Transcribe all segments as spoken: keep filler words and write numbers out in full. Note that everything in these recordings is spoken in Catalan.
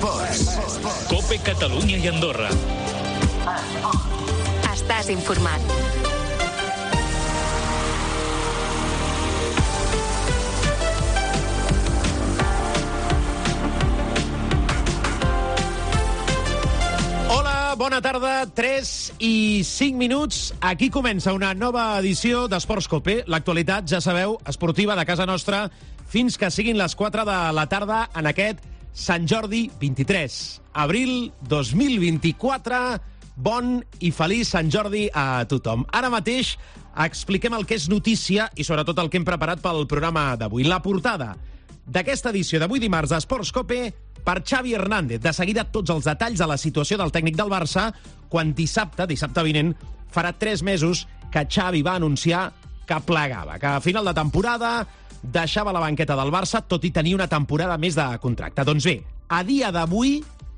Esports. COPE Catalunya i Andorra. Estàs informat. Hola, bona tarda, tres i cinc minuts. Aquí comença una nova edició d'Esports COPE. L'actualitat, ja sabeu, esportiva de casa nostra, fins que siguin les quatre de la tarda en aquest Sant Jordi vint-i-tres. Abril dos mil vint-i-quatre. Bon i feliç Sant Jordi a tothom. Ara mateix expliquem el que és notícia i sobretot el que hem preparat pel programa d'avui. La portada d'aquesta edició d'avui dimarts d'Esports COPE per Xavi Hernández. De seguida tots els detalls de la situació del tècnic del Barça quan dissabte, dissabte vinent, farà tres mesos que Xavi va anunciar que plegava, que a final de temporada deixava la banqueta del Barça, tot i tenir una temporada més de contracte. Doncs bé, a dia d'avui,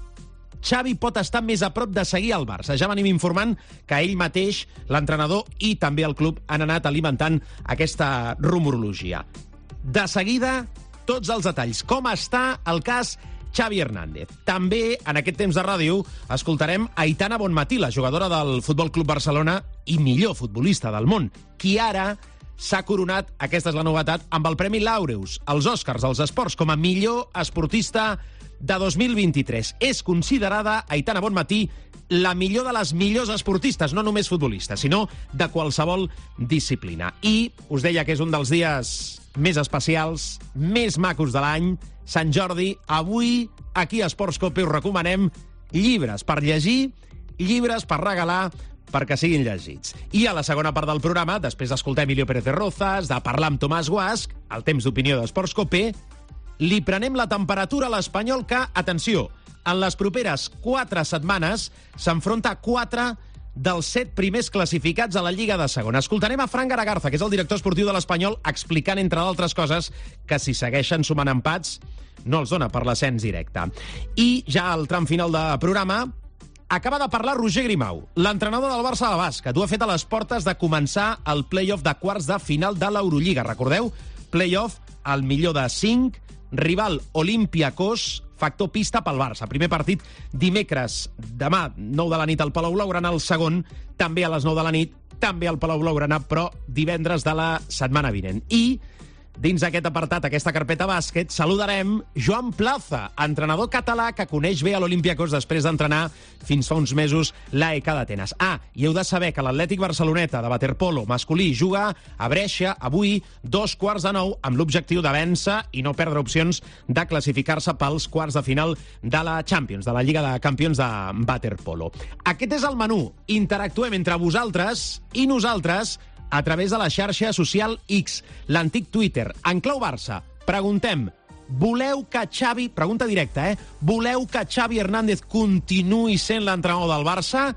Xavi pot estar més a prop de seguir al Barça. Ja venim informant que ell mateix, l'entrenador i també el club han anat alimentant aquesta rumorologia. De seguida, tots els detalls. Com està el cas Xavi Hernández. També, en aquest temps de ràdio, escoltarem Aitana Bonmatí, la jugadora del Futbol Club Barcelona i millor futbolista del món, qui ara s'ha coronat, aquesta és la novetat, amb el Premi Laureus, els Oscars dels esports, com a millor esportista de dos mil vint-i-tres. És considerada, Aitana Bonmatí, la millor de les millors esportistes, no només futbolistes, sinó de qualsevol disciplina. I us deia que és un dels dies més especials, més macos de l'any, Sant Jordi. Avui, aquí a Esports COPE, us recomanem llibres per llegir, llibres per regalar, perquè siguin llegits. I a la segona part del programa, després d'escoltar Emilio Pérez de Rozas, de parlar amb Tomàs Guasch, el temps d'opinió d'Esports COPE, li prenem la temperatura a l'Espanyol que, atenció, en les properes quatre setmanes s'enfronta a quatre dels set primers classificats a la Lliga de Segona. Escoltarem a Fran Garagarza, que és el director esportiu de l'Espanyol, explicant, entre d'altres coses, que si segueixen sumant empats no els dona per l'ascens directe. I ja al tram final de programa acaba de parlar Roger Grimau, l'entrenador del Barça de bàsquet. Ho ha fet a les portes de començar el play-off de quarts de final de l'Eurolliga. Recordeu? Play-off al millor de cinc, rival Olympiacos, factor pista pel Barça. Primer partit dimecres, demà, nou de la nit al Palau Blaugrana, el segon també a les nou de la nit, també al Palau Blaugrana, però divendres de la setmana vinent. I dins d'aquest apartat, aquesta carpeta bàsquet, saludarem Joan Plaza, entrenador català que coneix bé a l'Olympiacos després d'entrenar fins fa uns mesos l'A E K d'Atenes. Ah, i heu de saber que l'Atlètic Barceloneta de waterpolo masculí juga a Brescia avui dos quarts de nou amb l'objectiu de vèncer i no perdre opcions de classificar-se pels quarts de final de la Champions, de la Lliga de Campions de waterpolo. Aquest és el menú. Interactuem entre vosaltres i nosaltres a través de la xarxa social X, l'antic Twitter. En clau Barça, preguntem, voleu que Xavi, pregunta directa, eh? Voleu que Xavi Hernández continuï sent l'entrenador del Barça?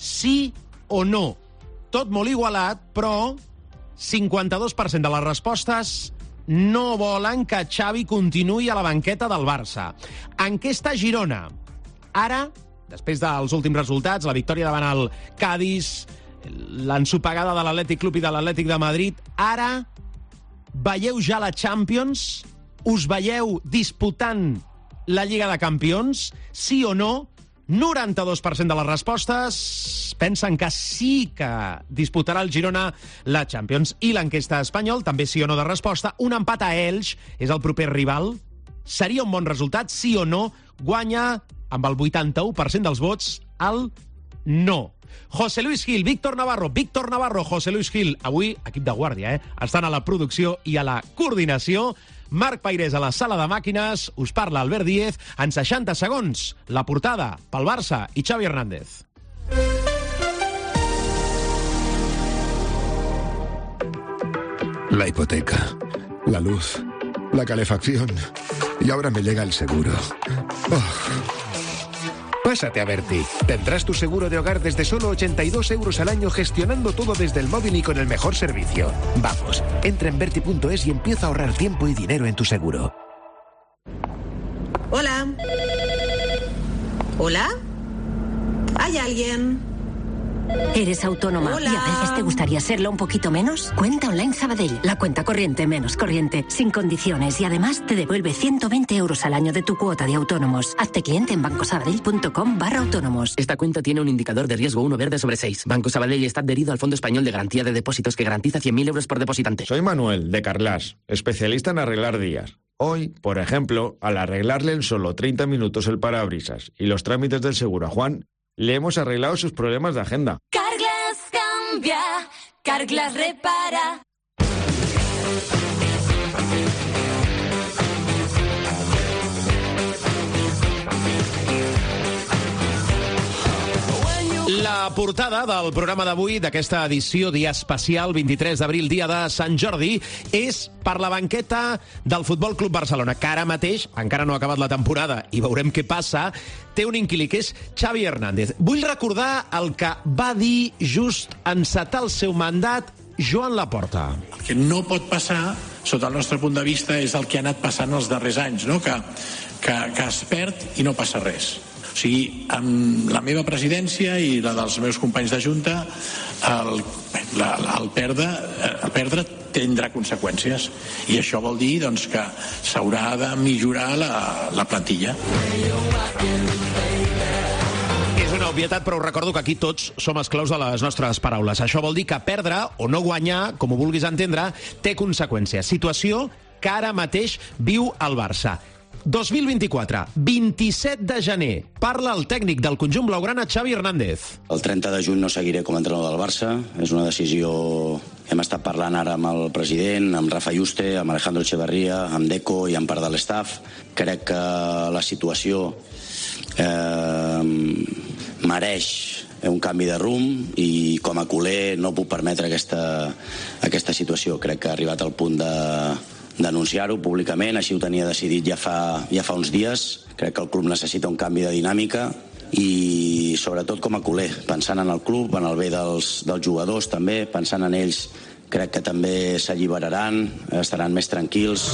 Sí o no? Tot molt igualat, però cinquanta-dos per cent de les respostes no volen que Xavi continuï a la banqueta del Barça. Enquesta Girona. Ara, després dels últims resultats, la victòria davant el Cádiz, l'ensopegada de l'Atlètic Club i de l'Atlètic de Madrid, ara veieu ja la Champions? Us veieu disputant la Lliga de Campions? Sí o no? noranta-dos per cent de les respostes pensen que sí que disputarà el Girona la Champions. I l'enquesta espanyol, també sí o no de resposta. Un empat a Elx és el proper rival. Seria un bon resultat? Sí o no? Guanya amb el vuitanta-u per cent dels vots el no. José Luis Gil, Víctor Navarro, Víctor Navarro, José Luis Gil, avui equip de guàrdia, eh? Estan a la producció i a la coordinació. Marc Pairés a la sala de màquines, us parla Albert Díez, en seixanta segons, la portada pel Barça i Xavi Hernández. La hipoteca, la luz, la calefacción y ahora me llega el seguro. Oh. Pásate a Berti. Tendrás tu seguro de hogar desde solo ochenta y dos euros al año, gestionando todo desde el móvil y con el mejor servicio. Vamos, entra en Berti punto es y empieza a ahorrar tiempo y dinero en tu seguro. Hola. ¿Hola? ¿Hay alguien? ¿Eres autónoma Hola. y a veces te gustaría serlo un poquito menos? Cuenta Online Sabadell, la cuenta corriente menos corriente, sin condiciones y además te devuelve ciento veinte euros al año de tu cuota de autónomos. Hazte cliente en bancosabadell.com barra autónomos. Esta cuenta tiene un indicador de riesgo uno verde sobre seis. Banco Sabadell está adherido al Fondo Español de Garantía de Depósitos que garantiza cien mil euros por depositante. Soy Manuel, de Carglass, especialista en arreglar días. Hoy, por ejemplo, al arreglarle en solo treinta minutos el parabrisas y los trámites del seguro a Juan, le hemos arreglado sus problemas de agenda. Carglass cambia, Carglass repara. La portada del programa d'avui, d'aquesta edició dia especial, vint-i-tres d'abril, dia de Sant Jordi, és per la banqueta del Futbol Club Barcelona, que ara mateix, encara no ha acabat la temporada i veurem què passa, té un inquilí, que és Xavi Hernández. Vull recordar el que va dir just encetar el seu mandat Joan Laporta. El que no pot passar, sota el nostre punt de vista, és el que ha anat passant els darrers anys, no? que, que, que es perd i no passa res. O sigui, amb la meva presidència i la dels meus companys de Junta, el, la, el, perdre, el perdre tindrà conseqüències. I això vol dir doncs, que s'haurà de millorar la, la plantilla. És una obvietat, però us recordo que aquí tots som esclaus de les nostres paraules. Això vol dir que perdre o no guanyar, com ho vulguis entendre, té conseqüències. Situació que ara mateix viu el Barça. dos mil vint-i-quatre, vint-i-set de gener. Parla el tècnic del conjunt blaugrana, Xavi Hernández. El trenta de juny no seguiré com a entrenador del Barça. És una decisió... Hem estat parlant ara amb el president, amb Rafa Yuste, amb Alejandro Echeverría, amb Deco i amb part de l'estaf. Crec que la situació eh, mereix un canvi de rumb i com a culer no puc permetre aquesta, aquesta situació. Crec que ha arribat al punt de... denunciar-ho públicament, així ho tenia decidit ja fa, ja fa uns dies. Crec que el club necessita un canvi de dinàmica i sobretot com a culer, pensant en el club, en el bé dels, dels jugadors també, pensant en ells, crec que també s'alliberaran, estaran més tranquils.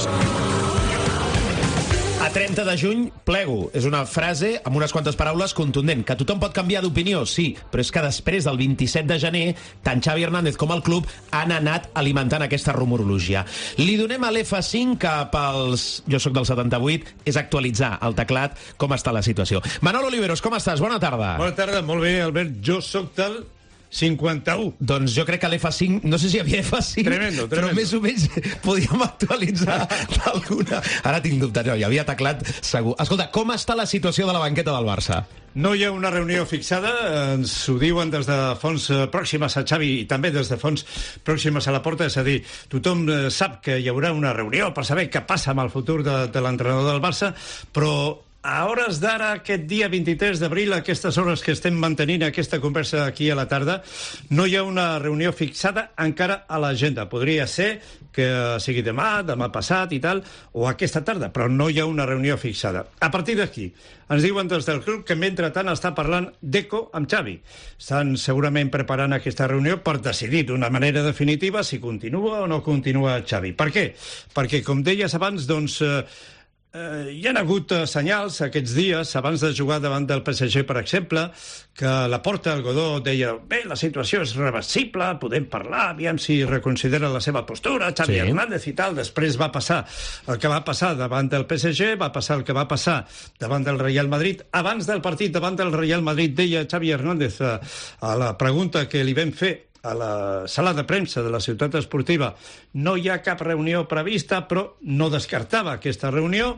A trenta de juny, plego. És una frase amb unes quantes paraules contundent. Que tothom pot canviar d'opinió, sí, però és que després del vint-i-set de gener, tant Xavi Hernández com el club han anat alimentant aquesta rumorologia. Li donem a l'F cinc que pels... Jo sóc del setanta-vuit, és actualitzar el teclat com està la situació. Manolo Oliveros, com estàs? Bona tarda. Bona tarda, molt bé, Albert. Jo sóc del cinquanta-u. Doncs jo crec que l'F cinc, no sé si hi havia F cinc, tremendo, tremendo. Però més o menys podíem actualitzar d'alguna. Ara tinc dubtes, no, hi havia teclat segur. Escolta, com està la situació de la banqueta del Barça? No hi ha una reunió fixada, ens ho diuen des de fonts pròximes a Xavi i també des de fonts pròximes a la porta, és a dir, tothom sap que hi haurà una reunió per saber què passa amb el futur de, de l'entrenador del Barça, però a hores d'ara, aquest dia vint-i-tres d'abril, a aquestes hores que estem mantenint aquesta conversa aquí a la tarda, no hi ha una reunió fixada encara a l'agenda. Podria ser que sigui demà, demà passat i tal, o aquesta tarda, però no hi ha una reunió fixada. A partir d'aquí, ens diuen des del club que mentrestant està parlant Deco amb Xavi. Estan segurament preparant aquesta reunió per decidir d'una manera definitiva si continua o no continua Xavi. Per què? Perquè, com deies abans, doncs... Eh, Eh, hi ha hagut eh, senyals aquests dies, abans de jugar davant del P S G, per exemple, que la Porta, el Godó, deia bé, la situació és reversible, podem parlar, aviam si reconsidera la seva postura, Xavi sí. Hernández i tal. Després va passar el que va passar davant del P S G, va passar el que va passar davant del Real Madrid. Abans del partit davant del Real Madrid deia Xavi Hernández a, a la pregunta que li vam fer a la sala de premsa de la Ciutat Esportiva, no hi ha cap reunió prevista, però no descartava aquesta reunió,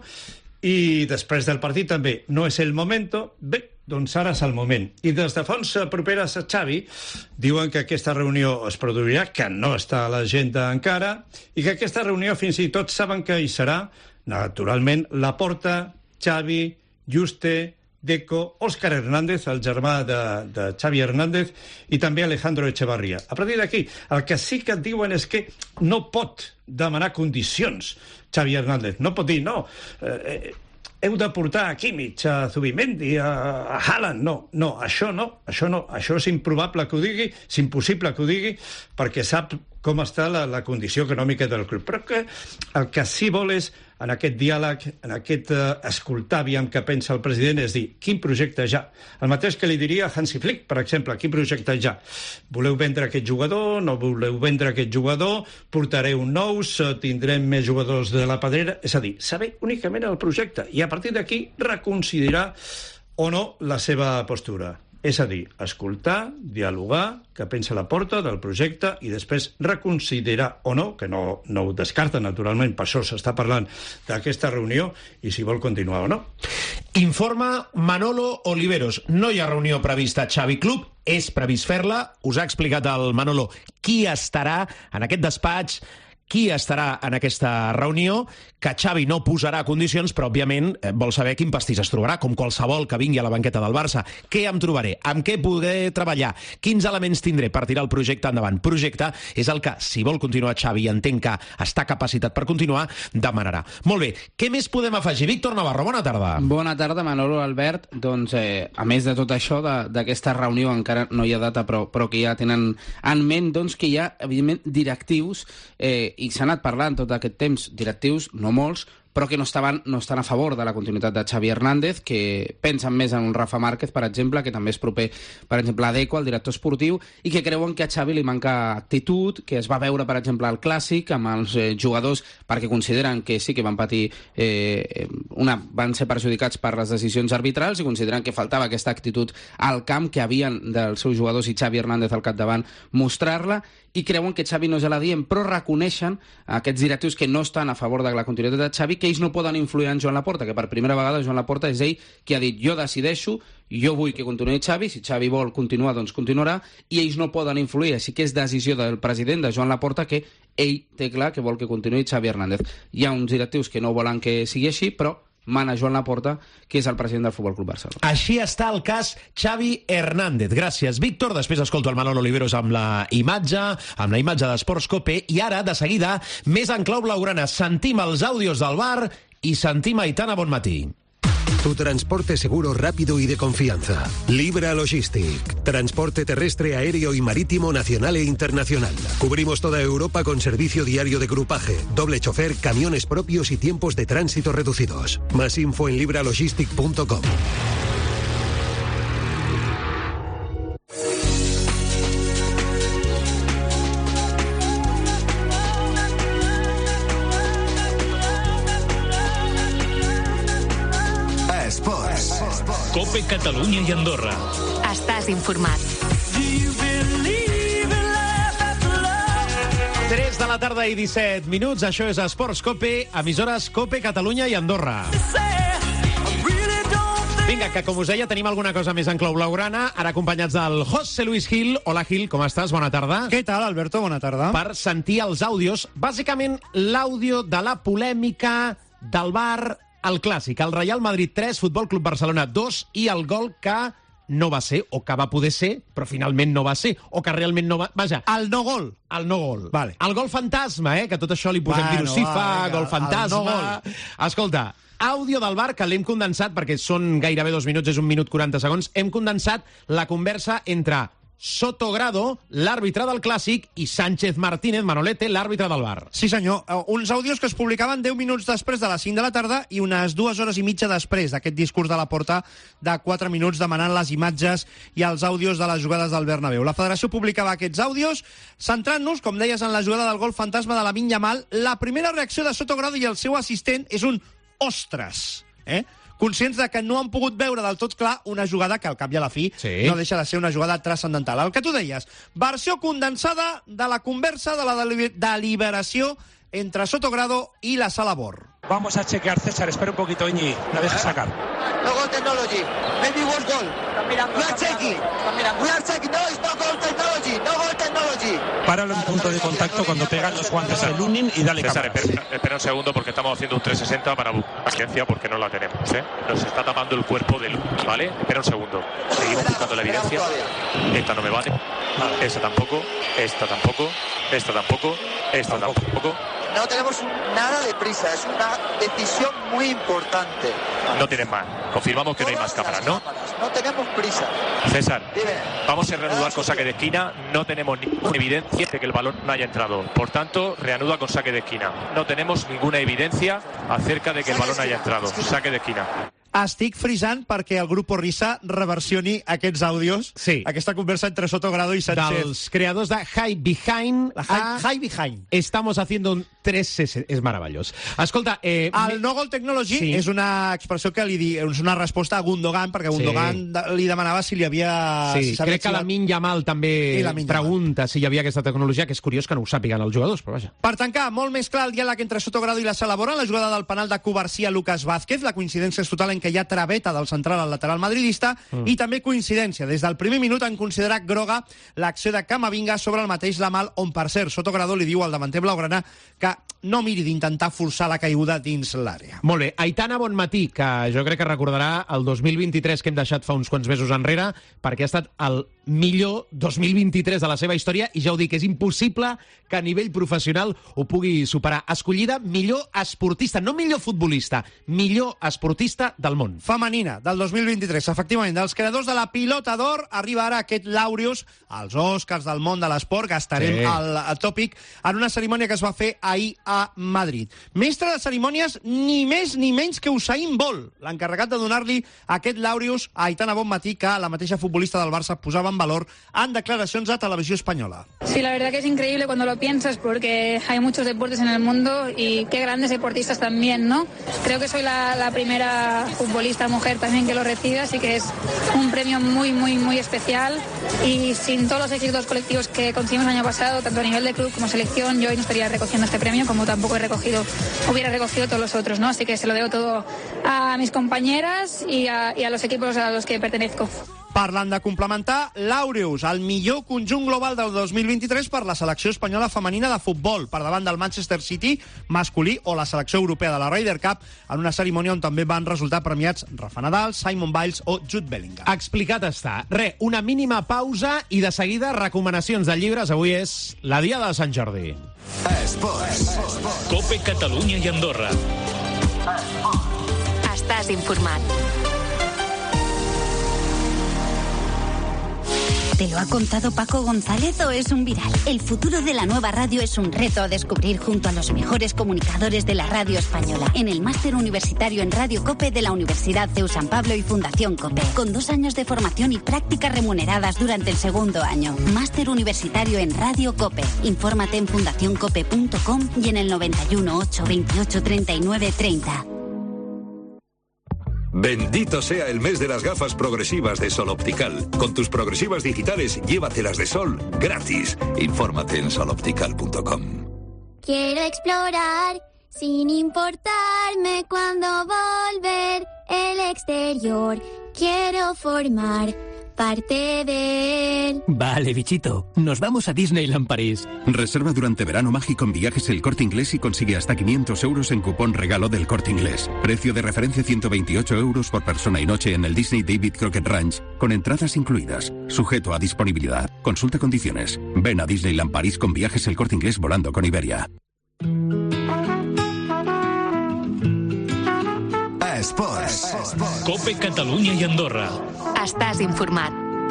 i després del partit també no és el moment. Bé, doncs ara és el moment. I des de fonts properes a Xavi diuen que aquesta reunió es produirà, que no està a l'agenda encara, i que aquesta reunió fins i tot saben que hi serà, naturalment, Laporta, Xavi, Yuste, Deco, Óscar Hernández, el germà de, de Xavi Hernández, i també Alejandro Echeverría. A partir d'aquí, el que sí que et diuen és que no pot demanar condicions Xavi Hernández. No pot dir, no, eh, heu de portar a Kimmich, a Zubimendi, a, a Haaland. No, no, això no, això no. Això és improbable que ho digui, és impossible que ho digui, perquè sap com està la, la condició econòmica del club. Però que el que sí vol és en aquest diàleg, en aquest eh, escoltar aviam què pensa el president, és dir, quin projecte ja? El mateix que li diria a Hansi Flick, per exemple, quin projecte ja? Voleu vendre aquest jugador? No voleu vendre aquest jugador? Portareu nous? Tindrem més jugadors de la pedrera? És a dir, saber únicament el projecte i a partir d'aquí reconsiderar o no la seva postura. És a dir, escoltar, dialogar, què pensa Laporta del projecte i després reconsiderar o no, que no, no ho descarta, naturalment, per això s'està parlant d'aquesta reunió i si vol continuar o no. Informa Manolo Oliveros. No hi ha reunió prevista a Xavi Club, és previst fer-la. Us ha explicat el Manolo qui estarà en aquest despatx, qui estarà en aquesta reunió, que Xavi no posarà condicions, però, òbviament, vol saber quin pastís es trobarà, com qualsevol que vingui a la banqueta del Barça. Què em trobaré? Amb què podré treballar? Quins elements tindré per tirar el projecte endavant? Projecte és el que, si vol continuar Xavi i entenc que està capacitat per continuar, demanarà. Molt bé, què més podem afegir? Víctor Navarro, bona tarda. Bona tarda, Manolo, Albert. Doncs, eh, a més de tot això, d'aquesta reunió, encara no hi ha data, però, però que ja tenen en ment, doncs, que hi ha, evidentment, directius eh, i s'ha anat parlant tot aquest temps, directius, no molts, però que no estaven, no estan a favor de la continuïtat de Xavi Hernández, que pensen més en un Rafa Márquez, per exemple, que també és proper, per exemple, a Deco, el director esportiu, i que creuen que a Xavi li manca actitud, que es va veure, per exemple, al Clàssic, amb els eh, jugadors, perquè consideren que sí que van patir, eh, una, van ser perjudicats per les decisions arbitrals i consideren que faltava aquesta actitud al camp que havien dels seus jugadors i Xavi Hernández al capdavant mostrar-la, i creuen que Xavi no és a la dient, però reconeixen aquests directius que no estan a favor de la continuïtat de Xavi, que ells no poden influir en Joan Laporta, que per primera vegada Joan Laporta és ell qui ha dit jo decideixo, jo vull que continuï Xavi, si Xavi vol continuar, doncs continuarà, i ells no poden influir, així que és decisió del president de Joan Laporta que ell té clar que vol que continuï Xavi Hernández. Hi ha uns directius que no volen que sigui així, però mana Joan Laporta, que és el president del Futbol Club Barcelona. Així està el cas Xavi Hernández. Gràcies, Víctor. Després escolto el Manolo Oliveros amb la imatge, amb la imatge d'Esports Cope, i ara, de seguida, més en clau blaugrana. Sentim els àudios del bar i sentim Aitana Bonmatí. Tu transporte seguro, rápido y de confianza. Libra Logistic. Transporte terrestre, aéreo y marítimo nacional e internacional. Cubrimos toda Europa con servicio diario de grupaje, doble chofer, camiones propios y tiempos de tránsito reducidos. Más info en libralogistic punto com. Cope Catalunya i Andorra. Estàs informat. tres de la tarda i disset minuts. Això és Esports Cope, emissores Cope Catalunya i Andorra. Vinga, que com us deia, tenim alguna cosa més en clau blaugrana, ara acompanyats del José Luis Gil. Hola, Gil, com estàs? Bona tarda. Què tal, Alberto? Bona tarda. Per sentir els àudios, bàsicament l'àudio de la polèmica del bar al Clàssic, el Real Madrid tres, Futbol Club Barcelona dos, i el gol que no va ser, o que va poder ser, però finalment no va ser, o que realment no va... Vaja, el no gol. El no gol. Vale. El gol fantasma, eh? Que tot això li posem bueno, virus FIFA, va, gol fantasma... No gol. Escolta, àudio del bar que l'hem condensat, perquè són gairebé dos minuts, és un minut quaranta segons, hem condensat la conversa entre Sotogrado, l'àrbitre del Clàssic, i Sánchez Martínez, Manolete, l'àrbitre del bar. Sí, senyor. Uns àudios que es publicaven deu minuts després de les cinc de la tarda i unes dues hores i mitja després d'aquest discurs de Laporta de quatre minuts demanant les imatges i els àudios de les jugades del Bernabéu. La federació publicava aquests àudios centrant-nos, com deies, en la jugada del gol fantasma de Lamine Yamal. La primera reacció de Sotogrado i el seu assistent és un ostres, eh? Conscients de que no han pogut veure del tot clar una jugada que al cap i a la fi sí. no deixa de ser una jugada transcendental. El que tu deies, versió condensada de la conversa de la deliberació entre Sotogrado y la Sala Bor. Vamos a chequear, César, espera un poquito, Iñi, la deja sacar. No goal technology, maybe was goal. We are checking, we are checking, no, it's no goal technology, no goal technology. Páralo en punto de contacto cuando pegan los guantes al Lunin y dale César, cámaras. espera, espera un segundo porque estamos haciendo un trescientos sesenta para la ciencia porque no la tenemos, ¿eh? Nos está tapando el cuerpo del Lunin, ¿vale? Espera un segundo. Seguimos buscando la evidencia. Esta no me vale. Esta tampoco, esta tampoco, esta tampoco, esta tampoco. No tenemos nada de prisa, es una decisión muy importante. No tienes más. Confirmamos que no hay más cámaras, ¿no? No tenemos prisa. César, vamos a reanudar con saque de esquina. No tenemos ninguna evidencia de que el balón no haya entrado. Por tanto, reanuda con saque de esquina. No tenemos ninguna evidencia acerca de que el balón haya entrado. Saque de esquina. Estic frisant perquè el grup Risa reversioni aquests àudios, sí. aquesta conversa entre Sotogrado i Sánchez. Dels creadors de High Behind La high, a high Behind. Estamos haciendo un tres sesenta. És meravellós. Escolta... Eh, el No Goal Technology sí. és una expressió que li di, és una resposta a Gundogan, perquè Gundogan sí. li demanava si li havia... Sí, si crec que la Lamine Yamal també pregunta si hi havia aquesta tecnologia, que és curiós que no ho sàpiguen els jugadors, però vaja. Per tancar, molt més clar el diàleg entre Sotogrado i la Sala Bora, la jugada del penal de Covarsí a Lucas Vázquez, la coincidència és total en què hi ha traveta del central al lateral madridista, mm. i també coincidència des del primer minut en considerar groga l'acció de Camavinga sobre el mateix Lamal, on per cert Sotogrado li diu al davanter blaugrana que no miri d'intentar forçar la caiguda dins l'àrea. Molt bé. Aitana Bonmatí, que jo crec que recordarà el dos mil vint-i-tres que hem deixat fa uns quants mesos enrere, perquè ha estat el millor dos mil vint-i-tres de la seva història, i ja ho dic, és impossible que a nivell professional ho pugui superar. Escollida millor esportista, no millor futbolista, millor esportista del món. Femenina, del dos mil vint-i-tres, efectivament, dels creadors de la Pilota d'Or, arriba ara aquest Laureus, als Oscars del món de l'esport, que estarem sí. al, al tòpic, en una cerimònia que es va fer ahir a Madrid. Mestre de cerimònies, ni més ni menys que Usain Bolt, l'encarregat de donar-li aquest Laureus a Aitana Bonmatí, que la mateixa futbolista del Barça posava en valor en declaracions a Televisió Espanyola. Sí, la verdad que es increíble cuando lo piensas, porque hay muchos deportes en el mundo y qué grandes deportistas también, ¿no? Creo que soy la, la primera futbolista mujer también que lo recibe, así que es un premio muy, muy, muy especial, y sin todos los éxitos colectivos que conseguimos el año pasado, tanto a nivel de club como selección, yo hoy no estaría recogiendo este premio, como tampoco he recogido, hubiera recogido todos los otros, ¿no? Así que se lo debo todo a mis compañeras y a, y a los equipos a los que pertenezco. Parlant de complementar, Laureus, el millor conjunt global del dos mil vint-i-tres per la selecció espanyola femenina de futbol, per davant del Manchester City masculí o la selecció europea de la Ryder Cup, en una cerimònia on també van resultar premiats Rafa Nadal, Simon Biles o Jude Bellingham. Explicat està. Re, una mínima pausa i de seguida recomanacions de llibres. Avui és la Diada de Sant Jordi. Esports. Cope Catalunya i Andorra. Estàs informat. ¿Te lo ha contado Paco González o es un viral? El futuro de la nueva radio es un reto a descubrir junto a los mejores comunicadores de la radio española en el Máster Universitario en Radio COPE de la Universidad C E U San Pablo y Fundación COPE, con dos años de formación y prácticas remuneradas durante el segundo año. Máster Universitario en Radio COPE. Infórmate en fundación cope punto com y en el noventa y uno, ocho, veintiocho, treinta y nueve, treinta. Bendito sea el mes de las gafas progresivas de Sol Optical. Con tus progresivas digitales, llévatelas de sol gratis. Infórmate en sol optical punto com. Quiero explorar sin importarme cuándo volver el exterior. Quiero formar parte de él. Vale, bichito. Nos vamos a Disneyland París. Reserva durante verano mágico en Viajes El Corte Inglés y consigue hasta quinientos euros en cupón regalo del Corte Inglés. Precio de referencia ciento veintiocho euros por persona y noche en el Disney David Crockett Ranch, con entradas incluidas. Sujeto a disponibilidad. Consulta condiciones. Ven a Disneyland París con Viajes El Corte Inglés volando con Iberia. Esports. Cope Catalunya i Andorra. Estàs informat.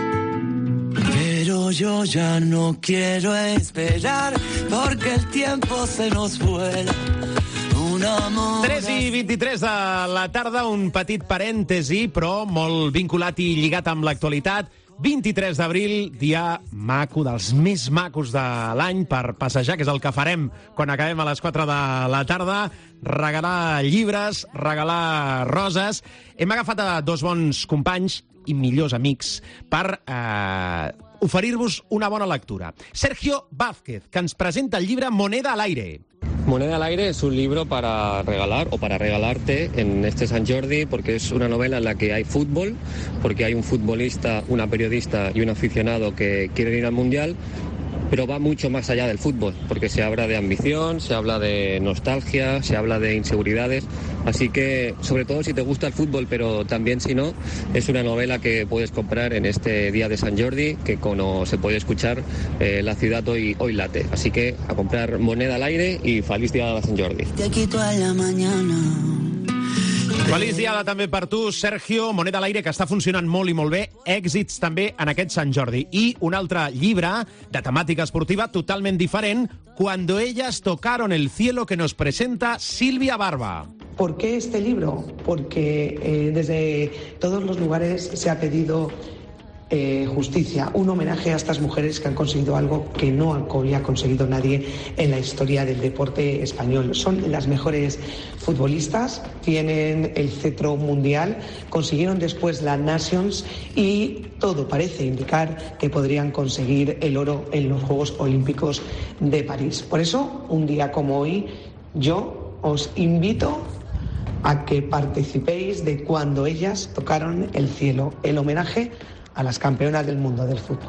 Pero yo ya no quiero esperar porque el tiempo se nos vuela. tres i vint-i-tres de la tarda, un petit parèntesi, però molt vinculat i lligat amb l'actualitat. vint-i-tres d'abril, dia maco, dels més macos de l'any per passejar, que és el que farem quan acabem a les quatre de la tarda. Regalar llibres, regalar roses. Hem agafat a dos bons companys i millors amics per eh, oferir-vos una bona lectura. Sergio Vázquez, que ens presenta el llibre Moneda al aire. Moneda al aire es un libro para regalar o para regalarte en este Sant Jordi, porque es una novela en la que hay fútbol, porque hay un futbolista, una periodista y un aficionado que quieren ir al Mundial, pero va mucho más allá del fútbol, porque se habla de ambición, se habla de nostalgia, se habla de inseguridades, así que sobre todo si te gusta el fútbol, pero también si no, es una novela que puedes comprar en este día de Sant Jordi, que como se puede escuchar, eh, la ciudad hoy, hoy late, así que a comprar Moneda al aire y feliz día de Sant Jordi. Te quito a la mañana, Feliç diada també per tu, Sergio. Moneda a l'aire, que està funcionant molt i molt bé. Èxits també en aquest Sant Jordi. I un altre llibre de temàtica esportiva totalment diferent, Cuando ellas tocaron el cielo, que nos presenta Silvia Barba. ¿Por qué este libro? Porque eh, desde todos los lugares se ha pedido eh, justicia, un homenaje a estas mujeres que han conseguido algo que no había conseguido nadie en la historia del deporte español. Son las mejores futbolistas, tienen el cetro mundial, consiguieron después la Nations y todo parece indicar que podrían conseguir el oro en los Juegos Olímpicos de París. Por eso, un día como hoy, yo os invito a que participéis de Cuando ellas tocaron el cielo, el homenaje a las campeonas del mundo del fútbol.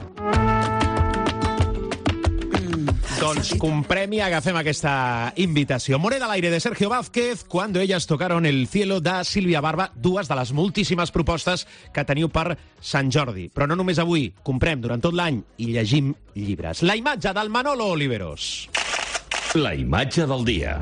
Doncs comprem i agafem aquesta invitació. Moneda a l'aire de Sergio Vázquez, Cuando ellas tocaron el cielo de Sílvia Barba, dues de les moltíssimes propostes que teniu per Sant Jordi. Però no només avui, comprem durant tot l'any i llegim llibres. La imatge del Manolo Oliveros. La imatge del dia.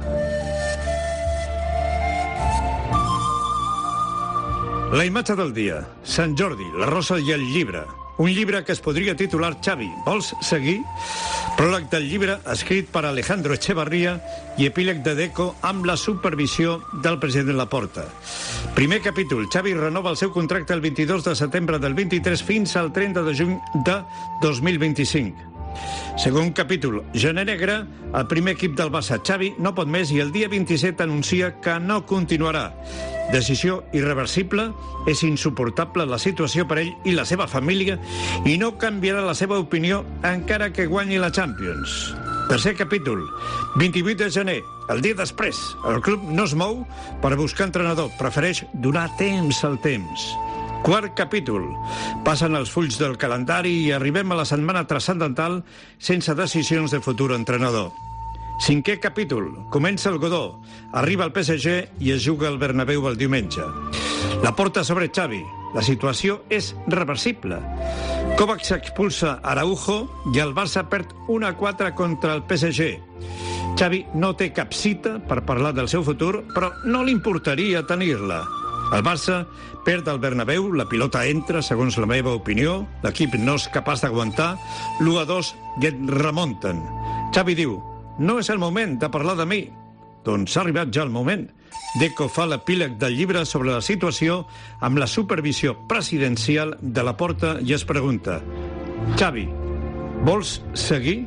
La imatge del dia. Sant Jordi, la rosa i el llibre. Un llibre que es podria titular Xavi, vols seguir? Pròleg del llibre escrit per Alejandro Echevarría i epíleg de Deco amb la supervisió del president Laporta. Primer capítol. Xavi renova el seu contracte el vint-i-dos de setembre del vint-i-tres fins al trenta de juny de dos mil vint-i-cinc. Segon capítol. Gener negre, el primer equip del Barça. Xavi no pot més i el dia vint-i-set anuncia que no continuarà. Decisió irreversible, és insuportable la situació per ell i la seva família i no canviarà la seva opinió encara que guanyi la Champions. Tercer capítol. vint-i-vuit de gener, el dia després. El club no es mou per buscar entrenador, prefereix donar temps al temps. Quart capítol. Passen els fulls del calendari i arribem a la setmana transcendental sense decisions de futur entrenador. Cinquè capítol. Comença el Godó. Arriba el P S G i es juga al Bernabéu el diumenge. La porta sobre Xavi. La situació és reversible. Kovac expulsa Araujo i el Barça perd un a quatre contra el P S G. Xavi no té cap cita per parlar del seu futur, però no li importaria tenir-la. El Barça perd el Bernabéu, la pilota entra, segons la meva opinió, l'equip no és capaç d'aguantar, l'u a dos i et remunten. Xavi diu, no és el moment de parlar de mi. Doncs ha arribat ja el moment. Deco fa l'epíleg del llibre sobre la situació amb la supervisió presidencial de Laporta i es pregunta, Xavi, vols seguir?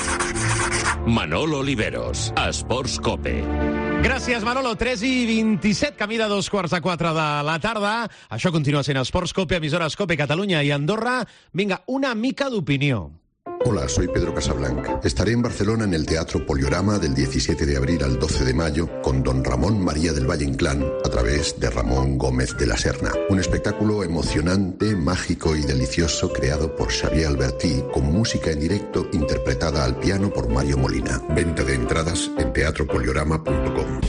Manolo Oliveros, Esports Cope. Gràcies, Manolo. tres i vint-i-set, camí de dos quarts de quatre de la tarda. Això continua sent Esports Cope, emissores Cope Catalunya i Andorra. Vinga, una mica d'opinió. Hola, soy Pedro Casablanca. Estaré en Barcelona en el Teatro Poliorama del diecisiete de abril al doce de mayo con Don Ramón María del Valle Inclán a través de Ramón Gómez de la Serna. Un espectáculo emocionante, mágico y delicioso creado por Xavier Albertí con música en directo interpretada al piano por Mario Molina. Venta de entradas en teatro poliorama punto com.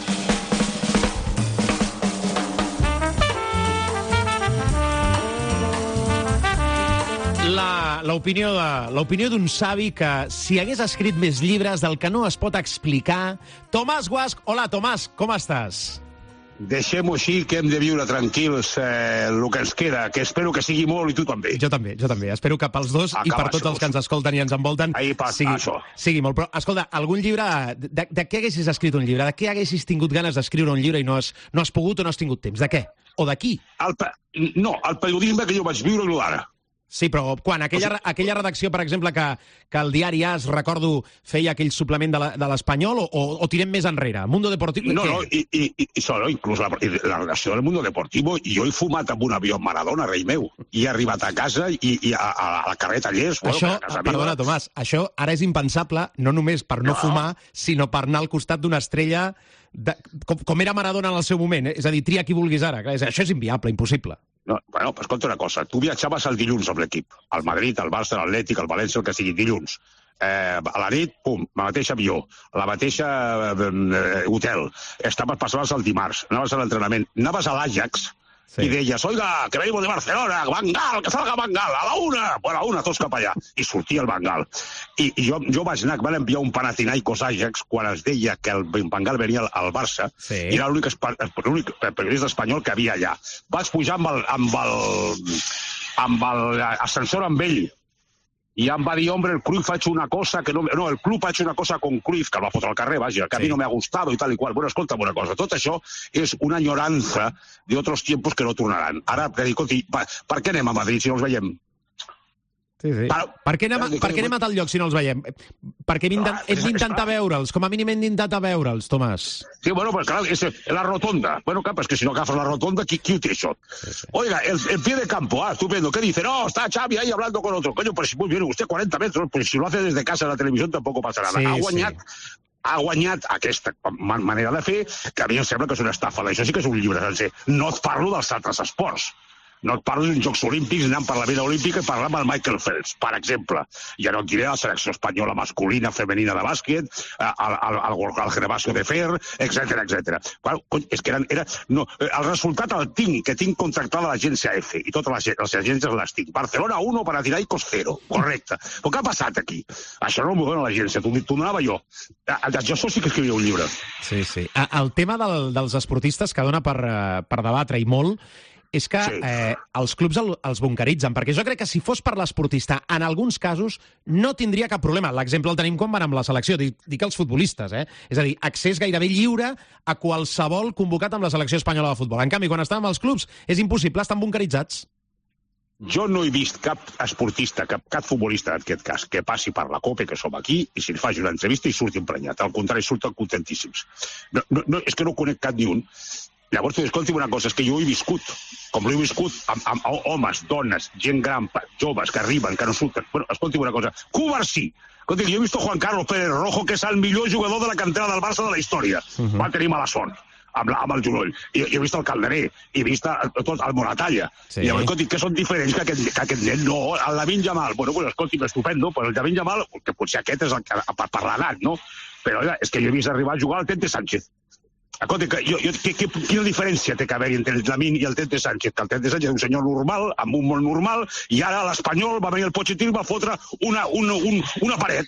L'opinió l'opinió d'un savi que si hagués escrit més llibres del que no es pot explicar. Tomàs Guasch, hola Tomàs, com estàs? Deixem-ho així, que hem de viure tranquils eh, el que ens queda, que espero que sigui molt i tu també. Jo també, jo també. Espero que pels dos Acaba i per tots els que ens escolten i ens envolten sigui, sigui molt. Però, escolta, algun llibre... De, de què haguessis escrit un llibre? De què haguessis tingut ganes d'escriure un llibre i no has, no has pogut o no has tingut temps? De què? O de qui? El, no, el periodisme que jo vaig viure no ara. Sí, però quan? Aquella, aquella redacció, per exemple, que, que el diari As, recordo, feia aquell suplement de l'Espanyol, o, o tirem més enrere? Mundo Deportivo? No, no, i, i, i solo, inclús la, la redacció del Mundo Deportivo, i jo he fumat amb un avió en Maradona, rei meu, i he arribat a casa i, i a, a la carrer Tallers... Això, bueno, casa perdona, meva. Tomàs, això ara és impensable, no només per no, no. fumar, sinó per anar al costat d'una estrella de, com, com era Maradona en el seu moment, eh? És a dir, tria qui vulguis ara. Això és inviable, impossible. No, bueno, però escolta una cosa, tu viatjaves el dilluns amb l'equip, al Madrid, al Barça, l'Atlètic, al València, el que sigui, dilluns. Eh, a la nit, pum, la mateixa avió, la mateixa eh, hotel. Estaves, passaves el dimarts, anaves a l'entrenament, anaves a l'Àjax, Sí. I deies, oiga, que venimos de Barcelona, Van Gaal, que salga Van Gaal, a la una, bueno, a la una, tots cap allà. I sortia el Van Gaal. I, i jo, jo vaig anar, van enviar un Panathinaikos Ajax quan es deia que el Van Gaal venia al, al Barça, sí. I era l'únic periodista espanyol que havia allà. Vaig pujar amb el, amb el, amb l'ascensor amb ell, i em va dir, hombre, el Cruyff ha hecho una cosa que no... No, el club ha hecho una cosa con Cruyff, que el va fotre al carrer, vaja, que a sí. mi no me ha gustado y tal y cual. Bueno, escolta'm una cosa, tot això és una añoranza de otros tiempos que no tornaran. Ara, te dic, per, per què anem a Madrid si no els veiem? Sí, sí. Per, per, què anem, per què anem a tal lloc si no els veiem? Perquè hem d'intentar veure'ls, com a mínim hem d'intentar veure'ls, Tomàs. Sí, bueno, pues claro, es la rotonda. Bueno, cap, es que si no agafas la rotonda, ¿qui, qui ho té això? Sí, sí. Oiga, el, el pie de campo, ah, estupendo. ¿Qué dice? No, está Xavi ahí hablando con otro. Coño, pues muy bien, usted cuarenta metros, pues si lo hace desde casa en la televisión tampoco pasa nada. Sí, ha guanyat... Sí. ha guanyat aquesta manera de fer, que a mi em sembla que és una estafa. Això sí que és un llibre sencer. No et parlo dels altres esports. No et parlo dels Jocs Olímpics, anant per la vida olímpica i parlar amb el Michael Phelps, per exemple. Ja no et diré la selecció espanyola masculina, femenina de bàsquet, el, el, el, el Gervasio de Fer, etcètera, etcètera. Bueno, és que eren, era, no, el resultat el tinc, que tinc contractada l'agència F, i totes les, les agències les tinc. Barcelona uno, Panathinaikos cero. Correcte. Però què ha passat aquí? Això no m'ho dona l'agència, t'ho donava jo. Jo sí que escrivia un llibre. Sí, sí. El tema del, dels esportistes que dona per, per debatre i molt és que sí. eh, els clubs el, els bunkeritzen, perquè jo crec que si fos per l'esportista, en alguns casos no tindria cap problema. L'exemple el tenim quan van amb la selecció, dic, dic els futbolistes, eh? És a dir, accés gairebé lliure a qualsevol convocat amb la selecció espanyola de futbol. En canvi, quan estan amb els clubs, és impossible, estan bunkeritzats. Jo no he vist cap esportista, cap, cap futbolista, en aquest cas, que passi per la Copa, que som aquí, i si li faci una entrevista i surti emprenyat. Al contrari, surten contentíssims. No, no, no, és que no conec cap ni un. Llavors, escolti'm una cosa, és que jo ho he viscut, com l'he viscut amb, amb, amb homes, dones, gent gran, joves, que arriben, que no surten. Bueno, escolti'm una cosa, Cubarsí. Escolti'm, jo he vist Juan Carlos Pérez Rojo, que és el millor jugador de la cantera del Barça de la història. Uh -huh. Va tenir mala sort amb, la, amb el genoll. I, i he vist el Calderé, i he vist el, tot el Moratalla. Sí. I llavors, escolti'm, que són diferents que aquest, que aquest nen. No, el Lamine Yamal, bueno, pues, escolti'm, estupendo, però el Lamine Yamal, que potser aquest és el, per, per l'edat, no? Però oiga, és que jo he vist arribar a jugar al Tente Sánchez. Escolta, que jo, jo, que, que, quina diferència té que haver-hi entre el Lamine i el Tente Sánchez? Que el Tente Sánchez és un senyor normal, amb un món normal, i ara l'Espanyol va venir el Pochettino i va fotre una, una, un, una paret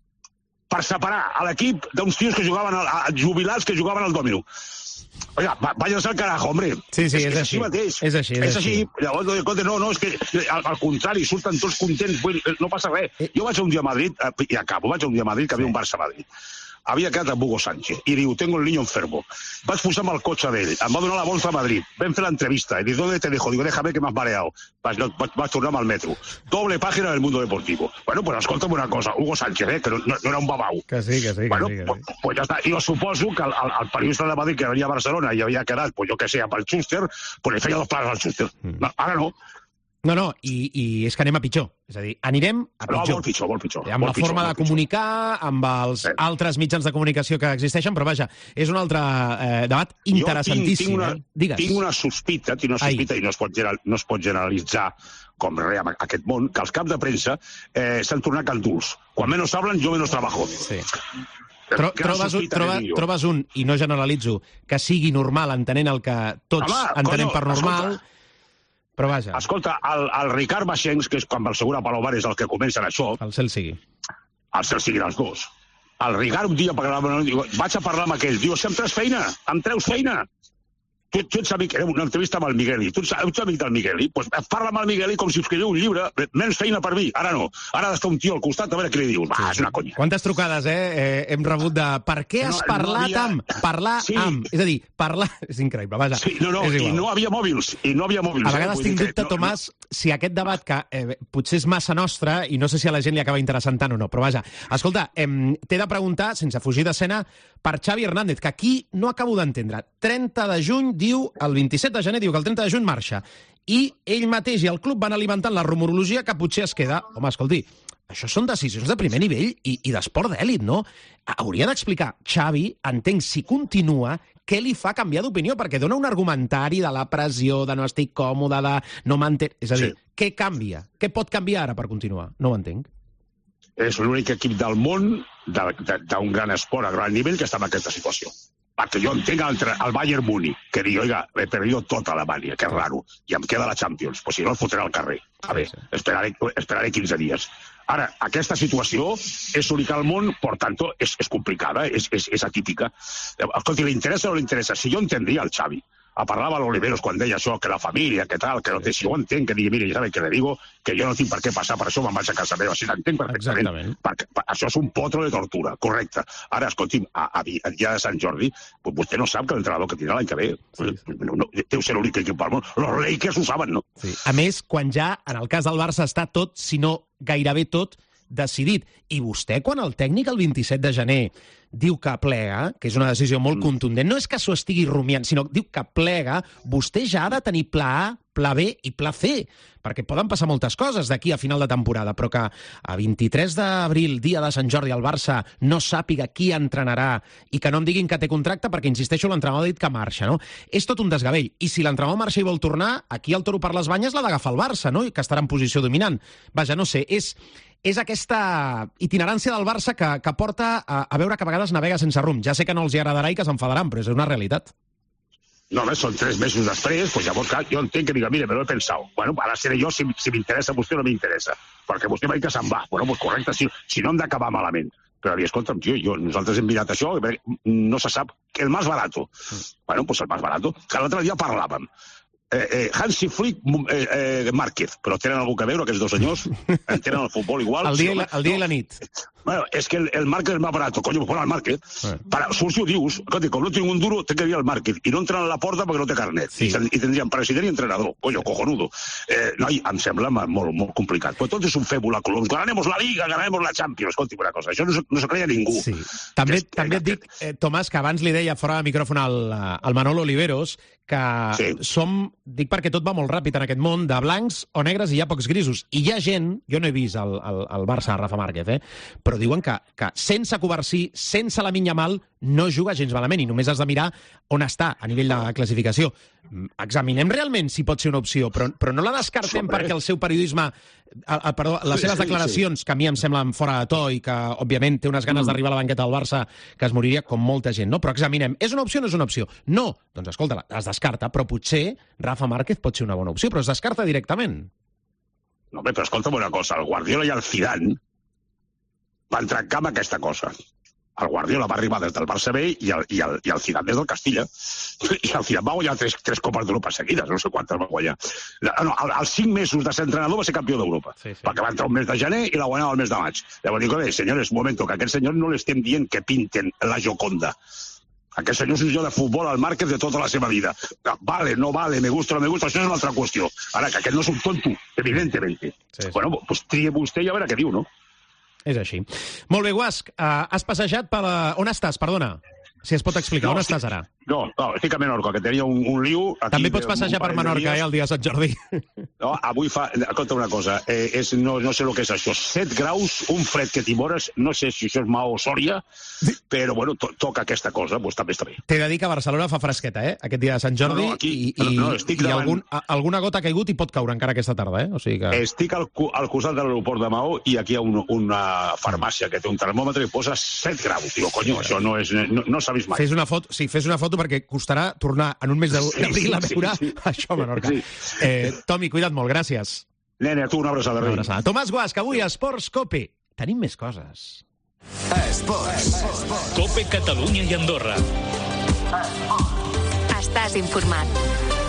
per separar a l'equip d'uns tios que jugaven, a, a jubilats que jugaven al dòmino. Oiga, váyanse al carajo, hombre. Sí, sí, és, és, és així. Mateix. És així, és, és així. així. Llavors, no, no, és que al, al contrari, surten tots contents, no passa res. Jo vaig un dia a Madrid, i acabo, vaig un dia a Madrid, que havia un Barça-Madrid. Havia quedat amb Hugo Sánchez, i diu, tengo el niño enfermo. Vaig posar amb el cotxe d'ell, em va donar la volta a Madrid, vam fer l'entrevista, i dic, ¿dónde te dejo? Digo, déjame que m'has mareado. Vaig, vaig, vaig tornar amb el metro. Doble pàgina del Mundo Deportivo. Bueno, pues escolta'm una cosa, Hugo Sánchez, eh, que no, no, no era un babau. Que sí, que sí, que bueno, sí. Que pues, sí. pues ja està. I jo suposo que el, el, el periodista de Madrid que venia a Barcelona i havia quedat, pues jo que sé, amb el Schuster, pues li feia dos planes al Schuster. Mm. No, ara no. No, no, i, i és que anem a pitjor. És a dir, anirem a pitjor. No, molt pitjor, molt pitjor. Amb molt la pitjor, forma de comunicar, amb els sí. altres mitjans de comunicació que existeixen, però vaja, és un altre eh, debat interessantíssim. Jo tinc, tinc, una, eh? tinc una sospita, tinc una sospita i no es, pot general, no es pot generalitzar com res amb aquest món, que els caps de premsa eh, s'han tornat cantuls. Quan menos hablan, jo menos trabajo. Sí. Tro trobes, un, troba, trobes un, i no generalitzo, que sigui normal, entenent el que tots Home, entenem coño, per normal... Escolta, però vaja. Escolta, el, el Ricard Baixencs, que és quan Balsegura Palovar és el que comencen això... El cel sigui. El cel sigui dels dos. El Ricard un dia vaig a parlar amb aquell, diu, si em treus feina, em treus feina. Tu, tu ets amic, una entrevista amb el Migueli, tu ets, ets amic del Migueli, doncs parla amb el Migueli com si escriviu un llibre, menys feina per mi, ara no. Ara ha d'estar un tio al costat a veure què li dius. Va, és una conya. Quantes trucades, eh, eh hem rebut de per què has no, parlat no havia... amb? Parlar sí. amb. És a dir, parlar... És increïble, vaja. Sí, no, no, i no havia mòbils, i no havia mòbils. A vegades eh? tinc dubte, no, Tomàs, no... si aquest debat, que eh, potser és massa nostre, i no sé si a la gent li acaba interessant tant o no, però vaja. Escolta, eh, t'he de preguntar, sense fugir d'escena, per Xavi Hernández, que aquí no acabo d'entendre. trenta de juny, diu, el vint-i-set de gener, diu que el trenta de juny marxa. I ell mateix i el club van alimentant la rumorologia que potser es queda... Home, escolti, això són decisions de primer nivell i, i d'esport d'èlit, no? Hauria d'explicar, Xavi, entenc, si continua, què li fa canviar d'opinió? Perquè dona un argumentari de la pressió, de no estic còmode, de no m'entenc... És a dir, sí. Què canvia? Què pot canviar ara per continuar? No ho entenc. És l'únic equip del món d'un gran esport a gran nivell que està en aquesta situació. perquè jo entenc el, el Bayern Múnich, que diu, oiga, he perdido tota Alemanya, que raro, i em queda la Champions, pues si no el fotré al carrer. A veure, esperaré, esperaré quinze dies. Ara, aquesta situació és única al món, per tant, és, és complicada, és, és, és atípica. Escolti, li interessa o no li interessa? Si jo entendria el Xavi, a parlava a l'Oliveros quan deia això, que la família, que tal, que no té... Si jo entenc, que digui, mira, ja sabe que le digo, que jo no tinc per què passar per això, me'n vaig a casa meva, si l'entenc perfectament. Perquè, això és un potro de tortura, correcte. Ara, escolti'm, a, a, a dia de Sant Jordi, vostè no sap que l'entrenador que tindrà l'any que ve, sí, sí. No, no, deu ser l'únic equip al món. Los Lakers ho saben, no? Sí. A més, quan ja, en el cas del Barça, està tot, si no gairebé tot, decidit. I vostè, quan el tècnic el vint-i-set de gener diu que plega, que és una decisió molt contundent, no és que s'ho estigui rumiant, sinó que diu que plega, vostè ja ha de tenir pla A, pla B i pla C, perquè poden passar moltes coses d'aquí a final de temporada, però que a vint-i-tres d'abril, dia de Sant Jordi, el Barça no sàpiga qui entrenarà i que no em diguin que té contracte, perquè, insisteixo, l'entrenador ha dit que marxa, no? És tot un desgavell. I si l'entrenador marxa i vol tornar, aquí el toro per les banyes l'ha d'agafar el Barça, no? I que estarà en posició dominant. Vaja, no sé, és... és aquesta itinerància del Barça que, que porta a, a veure que a vegades navega sense rumb. Ja sé que no els hi agradarà i que s'enfadaran, però és una realitat. No, més, són tres mesos després, pues llavors, clar, jo entenc que diga, mire, me lo he pensado. Bueno, ara seré jo si, si m'interessa a vostè o no m'interessa. Perquè vostè va dir que se'n va. Bueno, pues correcte, si, si no hem d'acabar malament. Però, escolta'm, tio, jo, nosaltres hem mirat això, no se sap, el més barato. Bueno, pues el més barato, que l'altre dia parlàvem. Eh, eh, Hansi Flick, eh, eh, Márquez, però tenen algú que veure, aquests dos senyors? Tenen el futbol igual? El dia, i la, el dia no. i la nit. Bueno, és que el, el Márquez és més barat, coño, pues pon el Márquez. Eh. Para, surts i ho dius, escolta, com no tinc un duro, té que dir el Márquez, i no entren a la porta perquè no té carnet. Sí. I, I tindrien president i entrenador, coño, cojonudo. Eh, no, em sembla molt, molt complicat. Però tot és un fèbul a colors. Ganaremos la Liga, ganaremos la Champions. Escolti, una cosa, això no, no se creia ningú. Sí. També, que, també et dic, eh, Tomàs, que abans li deia fora de micròfon al, al Manolo Oliveros, que sí. som, dic perquè tot va molt ràpid en aquest món, de blancs o negres i hi ha pocs grisos. I hi ha gent, jo no he vist el, el, el Barça, Rafa Márquez, eh? Però diuen que, que sense Covarsí, sense la Minyamal, no juga gens malament i només has de mirar on està a nivell de classificació. Examinem realment si pot ser una opció, però, però no la descartem Sobre. perquè el seu periodisme, el, el, perdó, les seves declaracions, que a mi em semblen fora de to i que, òbviament, té unes ganes mm. d'arribar a la banqueta del Barça que es moriria com molta gent, no? Però examinem. És una opció o no és una opció? No. Doncs escolta, es descarta, però potser Rafa Márquez pot ser una bona opció, però es descarta directament. No, bé, però escolta'm una cosa, el Guardiola i el Zidane van trencar amb aquesta cosa. El Guardiola va arribar des del Barça B i el, i el, i el Zidane des del Castilla. I el Zidane va guanyar tres, tres copes d'Europa seguides, no sé quantes va guanyar. No, als cinc mesos de ser entrenador va ser campió d'Europa, sí, sí. perquè va entrar un mes de gener i la guanyava el mes de maig. Llavors dic, bé, senyores, un moment, que aquests senyors no l'estem dient que pinten la Gioconda. Aquest senyor és un jugador de futbol al Márquez de tota la seva vida. Vale, no vale, me gusta, no me gusta, això és una altra qüestió. Ara, que aquest no és un tonto, evidentement. Sí, sí. Bueno, pues tria vostè i a veure què diu, no? És així. Molt bé, Guasc, uh, has passejat per... Uh, on estàs, perdona? Si es pot explicar, no, on estàs ara? No, no, estic a Menorca, que tenia un, un liu... Aquí. També pots passejar per Menorca, eh, el dia de Sant Jordi. No, avui fa... Escolta una cosa, eh, és, no, no sé el que és això. set graus, un fred que t'hi mores, no sé si això és Mao o Sòria, però, bueno, to toca aquesta cosa, doncs també està bé. T'he de dir que a Barcelona fa fresqueta, eh, aquest dia de Sant Jordi, no, no, aquí, i, i, no, no, i davant... algun, alguna gota ha caigut i pot caure encara aquesta tarda, eh? O sigui que... Estic al, al costat de l'aeroport de Maó i aquí hi ha un, una farmàcia que té un termòmetre i posa set graus. Digo, coño, això no, és, no, no s'ha vist mai. Fes una foto, sí, fes una foto perquè costarà tornar en un mes d'abril sí, sí, a veure sí, sí. això a Menorca. Sí. Eh, Tomi, cuida't molt, gràcies. Nene, a tu una abraçada. Una abraçada. Tomàs Guasc, avui a Esports Cope. Tenim més coses. Esports. Cope Catalunya i Andorra. Estàs informat.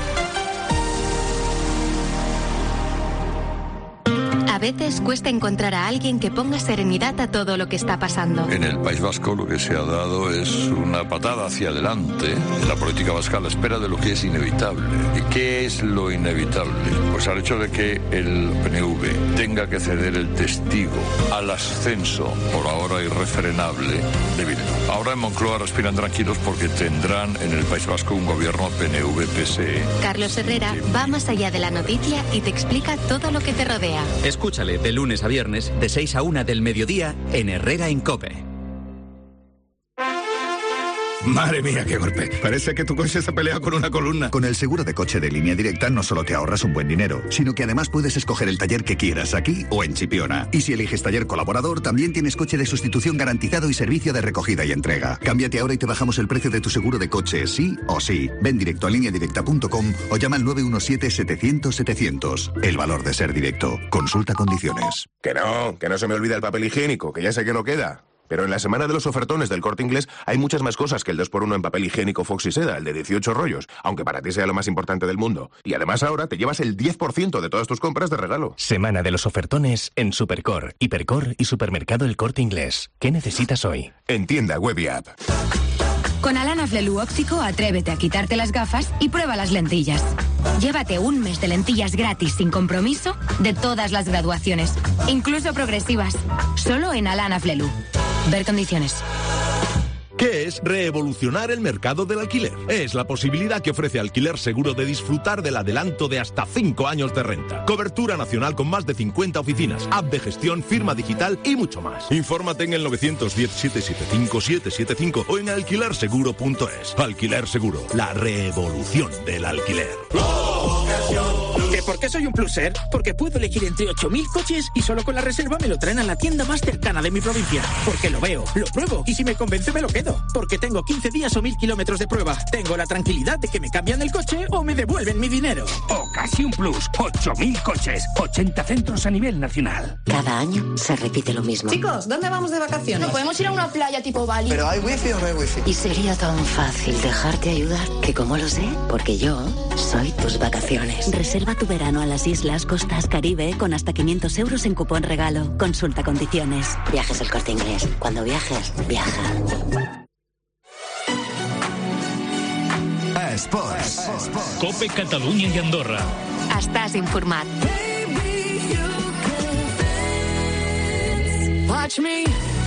A veces cuesta encontrar a alguien que ponga serenidad a todo lo que está pasando. En el País Vasco lo que se ha dado es una patada hacia adelante. La política vasca a la espera de lo que es inevitable. ¿Y qué es lo inevitable? Pues al hecho de que el P N V tenga que ceder el testigo al ascenso, por ahora irrefrenable, de Bildu. Ahora en Moncloa respiran tranquilos porque tendrán en el País Vasco un gobierno P N V P S E. Carlos Herrera va más allá de la noticia y te explica todo lo que te rodea. Escúchale de lunes a viernes, de seis a una del mediodía, en Herrera en COPE. Madre mía, qué golpe. Parece que tu coche se ha peleado con una columna. Con el seguro de coche de Línea Directa no solo te ahorras un buen dinero, sino que además puedes escoger el taller que quieras aquí o en Chipiona. Y si eliges taller colaborador, también tienes coche de sustitución garantizado y servicio de recogida y entrega. Cámbiate ahora y te bajamos el precio de tu seguro de coche, sí o sí. Ven directo a línea directa punto com o llama al nueve uno siete, setecientos, setecientos. El valor de ser directo. Consulta condiciones. Que no, que no se me olvida el papel higiénico, que ya sé que no queda. Pero en la semana de los ofertones del Corte Inglés hay muchas más cosas que el dos por uno en papel higiénico Fox y Seda, el de dieciocho rollos, aunque para ti sea lo más importante del mundo. Y además ahora te llevas el diez por ciento de todas tus compras de regalo. Semana de los ofertones en Supercor, Hipercor y Supermercado El Corte Inglés. ¿Qué necesitas hoy? En tienda, web y app. Con Alana Flelu óptico, atrévete a quitarte las gafas y prueba las lentillas. Llévate un mes de lentillas gratis sin compromiso de todas las graduaciones, incluso progresivas. Solo en Alana Flelu. Ver condiciones. ¿Qué es revolucionar el mercado del alquiler? Es la posibilidad que ofrece Alquiler Seguro de disfrutar del adelanto de hasta cinco años de renta. Cobertura nacional con más de cincuenta oficinas, app de gestión, firma digital y mucho más. Infórmate en el nueve uno cero, siete siete cinco, siete siete cinco o en alquiler seguro punto es. Alquiler Seguro, la revolución del alquiler. ¿Que por qué soy un pluser? Porque puedo elegir entre ocho mil coches y solo con la reserva me lo traen a la tienda más cercana de mi provincia. Porque lo veo, lo pruebo y si me convence me lo quedo. Porque tengo quince días o mil kilómetros de prueba. Tengo la tranquilidad de que me cambian el coche o me devuelven mi dinero. Ocasión Plus, ocho mil coches, ochenta centros a nivel nacional. Cada año se repite lo mismo. Chicos, ¿dónde vamos de vacaciones? No podemos ir a una playa tipo Bali. ¿Pero hay wifi o no hay wifi? Y sería tan fácil dejarte ayudar que como lo sé, porque yo soy tus vacaciones. Reserva tu verano a las Islas, Costas, Caribe con hasta quinientos euros en cupón regalo. Consulta condiciones. Viajes El Corte Inglés. Cuando viajes, viaja. Esports. Cope Catalunya i Andorra. Estàs informat. Watch me.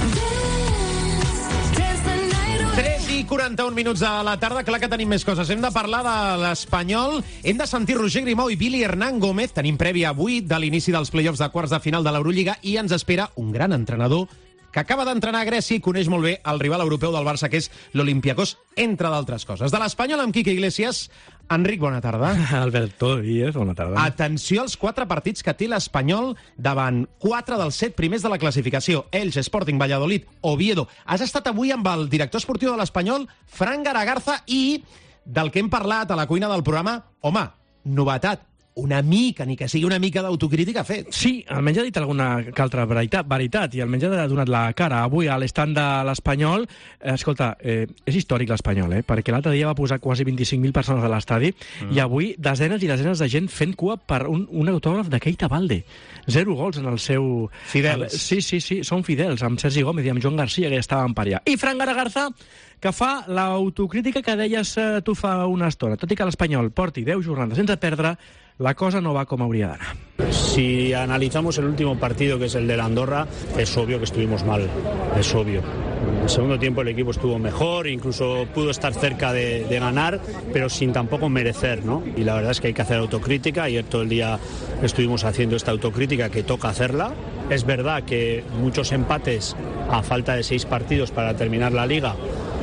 tres i quaranta-un minuts de la tarda, clar que tenim més coses. Hem de parlar de l'Espanyol, hem de sentir Roger Grimau i Billy Hernán Gómez. Tenim prèvia avui de l'inici dels play-offs de quarts de final de l'Eurolliga i ens espera un gran entrenador que acaba d'entrenar a Grècia i coneix molt bé el rival europeu del Barça, que és l'Olympiacos, entre d'altres coses. De l'Espanyol amb Quique Iglesias. Enric, bona tarda. Alberto Díez, bona tarda. Atenció als quatre partits que té l'Espanyol davant quatre dels set primers de la classificació. Elx, Sporting, Valladolid, Oviedo. Has estat avui amb el director esportiu de l'Espanyol, Fran Garagarza, i del que hem parlat a la cuina del programa, home, novetat. Una mica, ni que sigui una mica d'autocrítica ha fet. Sí, almenys ha dit alguna que altra veritat, veritat i almenys ha donat la cara. Avui a l'estand de l'Espanyol, eh, escolta, eh, és històric l'Espanyol, eh, perquè l'altre dia va posar quasi vint-i-cinc mil persones a l'estadi mm. i avui desenes i desenes de gent fent cua per un, un autògraf de Keita Balde. Zero gols en el seu... Fidels. Sí, sí, sí, són fidels, amb Sergi Gómez i amb Joan Garcia, que ja estaven per allà. I Fran Garagarza, que fa l'autocrítica que deies eh, tu fa una estona. Tot i que l'Espanyol porti deu jornades sense perdre, la cosa no va como habría d'anar. Si analizamos el último partido, que es el de la Andorra, es obvio que estuvimos mal, es obvio. En el segundo tiempo el equipo estuvo mejor, incluso pudo estar cerca de, de ganar, pero sin tampoco merecer, ¿no? Y la verdad es que hay que hacer autocrítica. Ayer todo el día estuvimos haciendo esta autocrítica que toca hacerla. Es verdad que muchos empates a falta de seis partidos para terminar la Liga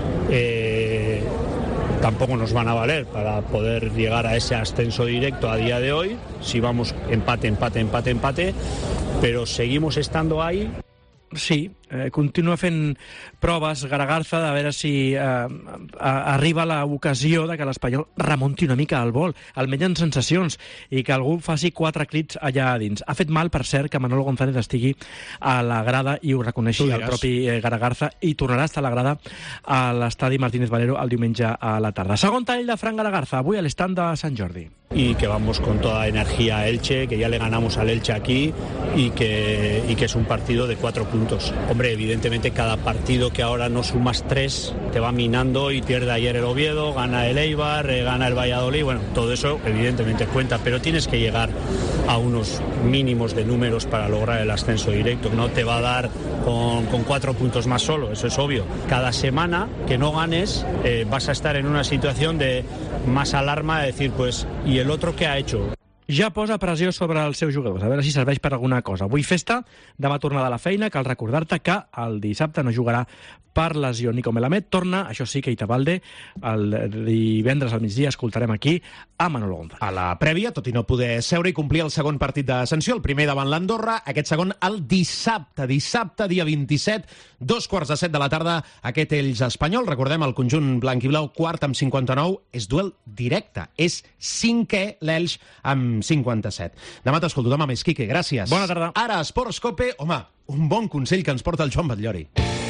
eh, tampoco nos van a valer para poder llegar a ese ascenso directo a día de hoy, si vamos empate, empate, empate, empate, pero seguimos estando ahí. Sí, eh, continua fent proves Garagarza de veure si eh, a, arriba l'ocasió de que l'Espanyol remunti una mica al vol, almenys en sensacions, i que algú faci quatre crits allà dins. Ha fet mal, per cert, que Manolo González estigui a la grada i ho reconeixi el propi eh, Garagarza, i tornarà a estar a la grada a l'estadi Martínez Valero el diumenge a la tarda. Segon tall de Fran Garagarza, avui a l'estand de Sant Jordi. Y que vamos con toda energía a Elche, que ya le ganamos al Elche aquí y que, y que es un partido de cuatro puntos. Hombre, evidentemente cada partido que ahora no sumas tres te va minando y pierde ayer el Oviedo, gana el Eibar, eh, gana el Valladolid, bueno, todo eso evidentemente cuenta, pero tienes que llegar a unos mínimos de números para lograr el ascenso directo. No te va a dar con, con cuatro puntos más solo, eso es obvio. Cada semana que no ganes eh, vas a estar en una situación de más alarma, de decir, pues, ¿y el otro qué ha hecho? ja posa pressió sobre els seus jugadors, a veure si serveix per alguna cosa. Avui festa, demà tornada a la feina, cal recordar-te que el dissabte no jugarà per lesió. Nico Melamed torna, això sí, Keita Balde, el divendres al migdia escoltarem aquí a Manolo González. A la prèvia, tot i no poder seure i complir el segon partit de sanció, el primer davant l'Andorra, aquest segon el dissabte, dissabte, dia vint-i-set, dos quarts de set de la tarda, aquest Elx Espanyol. Recordem, el conjunt blanc i blau, quart amb cinquanta-nou, és duel directe, és cinquè l'Elx amb cinquanta-set. Demà t'escolto, demà més, Quique, gràcies. Bona tarda. Ara, Esports Cope, home, un bon consell que ens porta el Joan Batllori.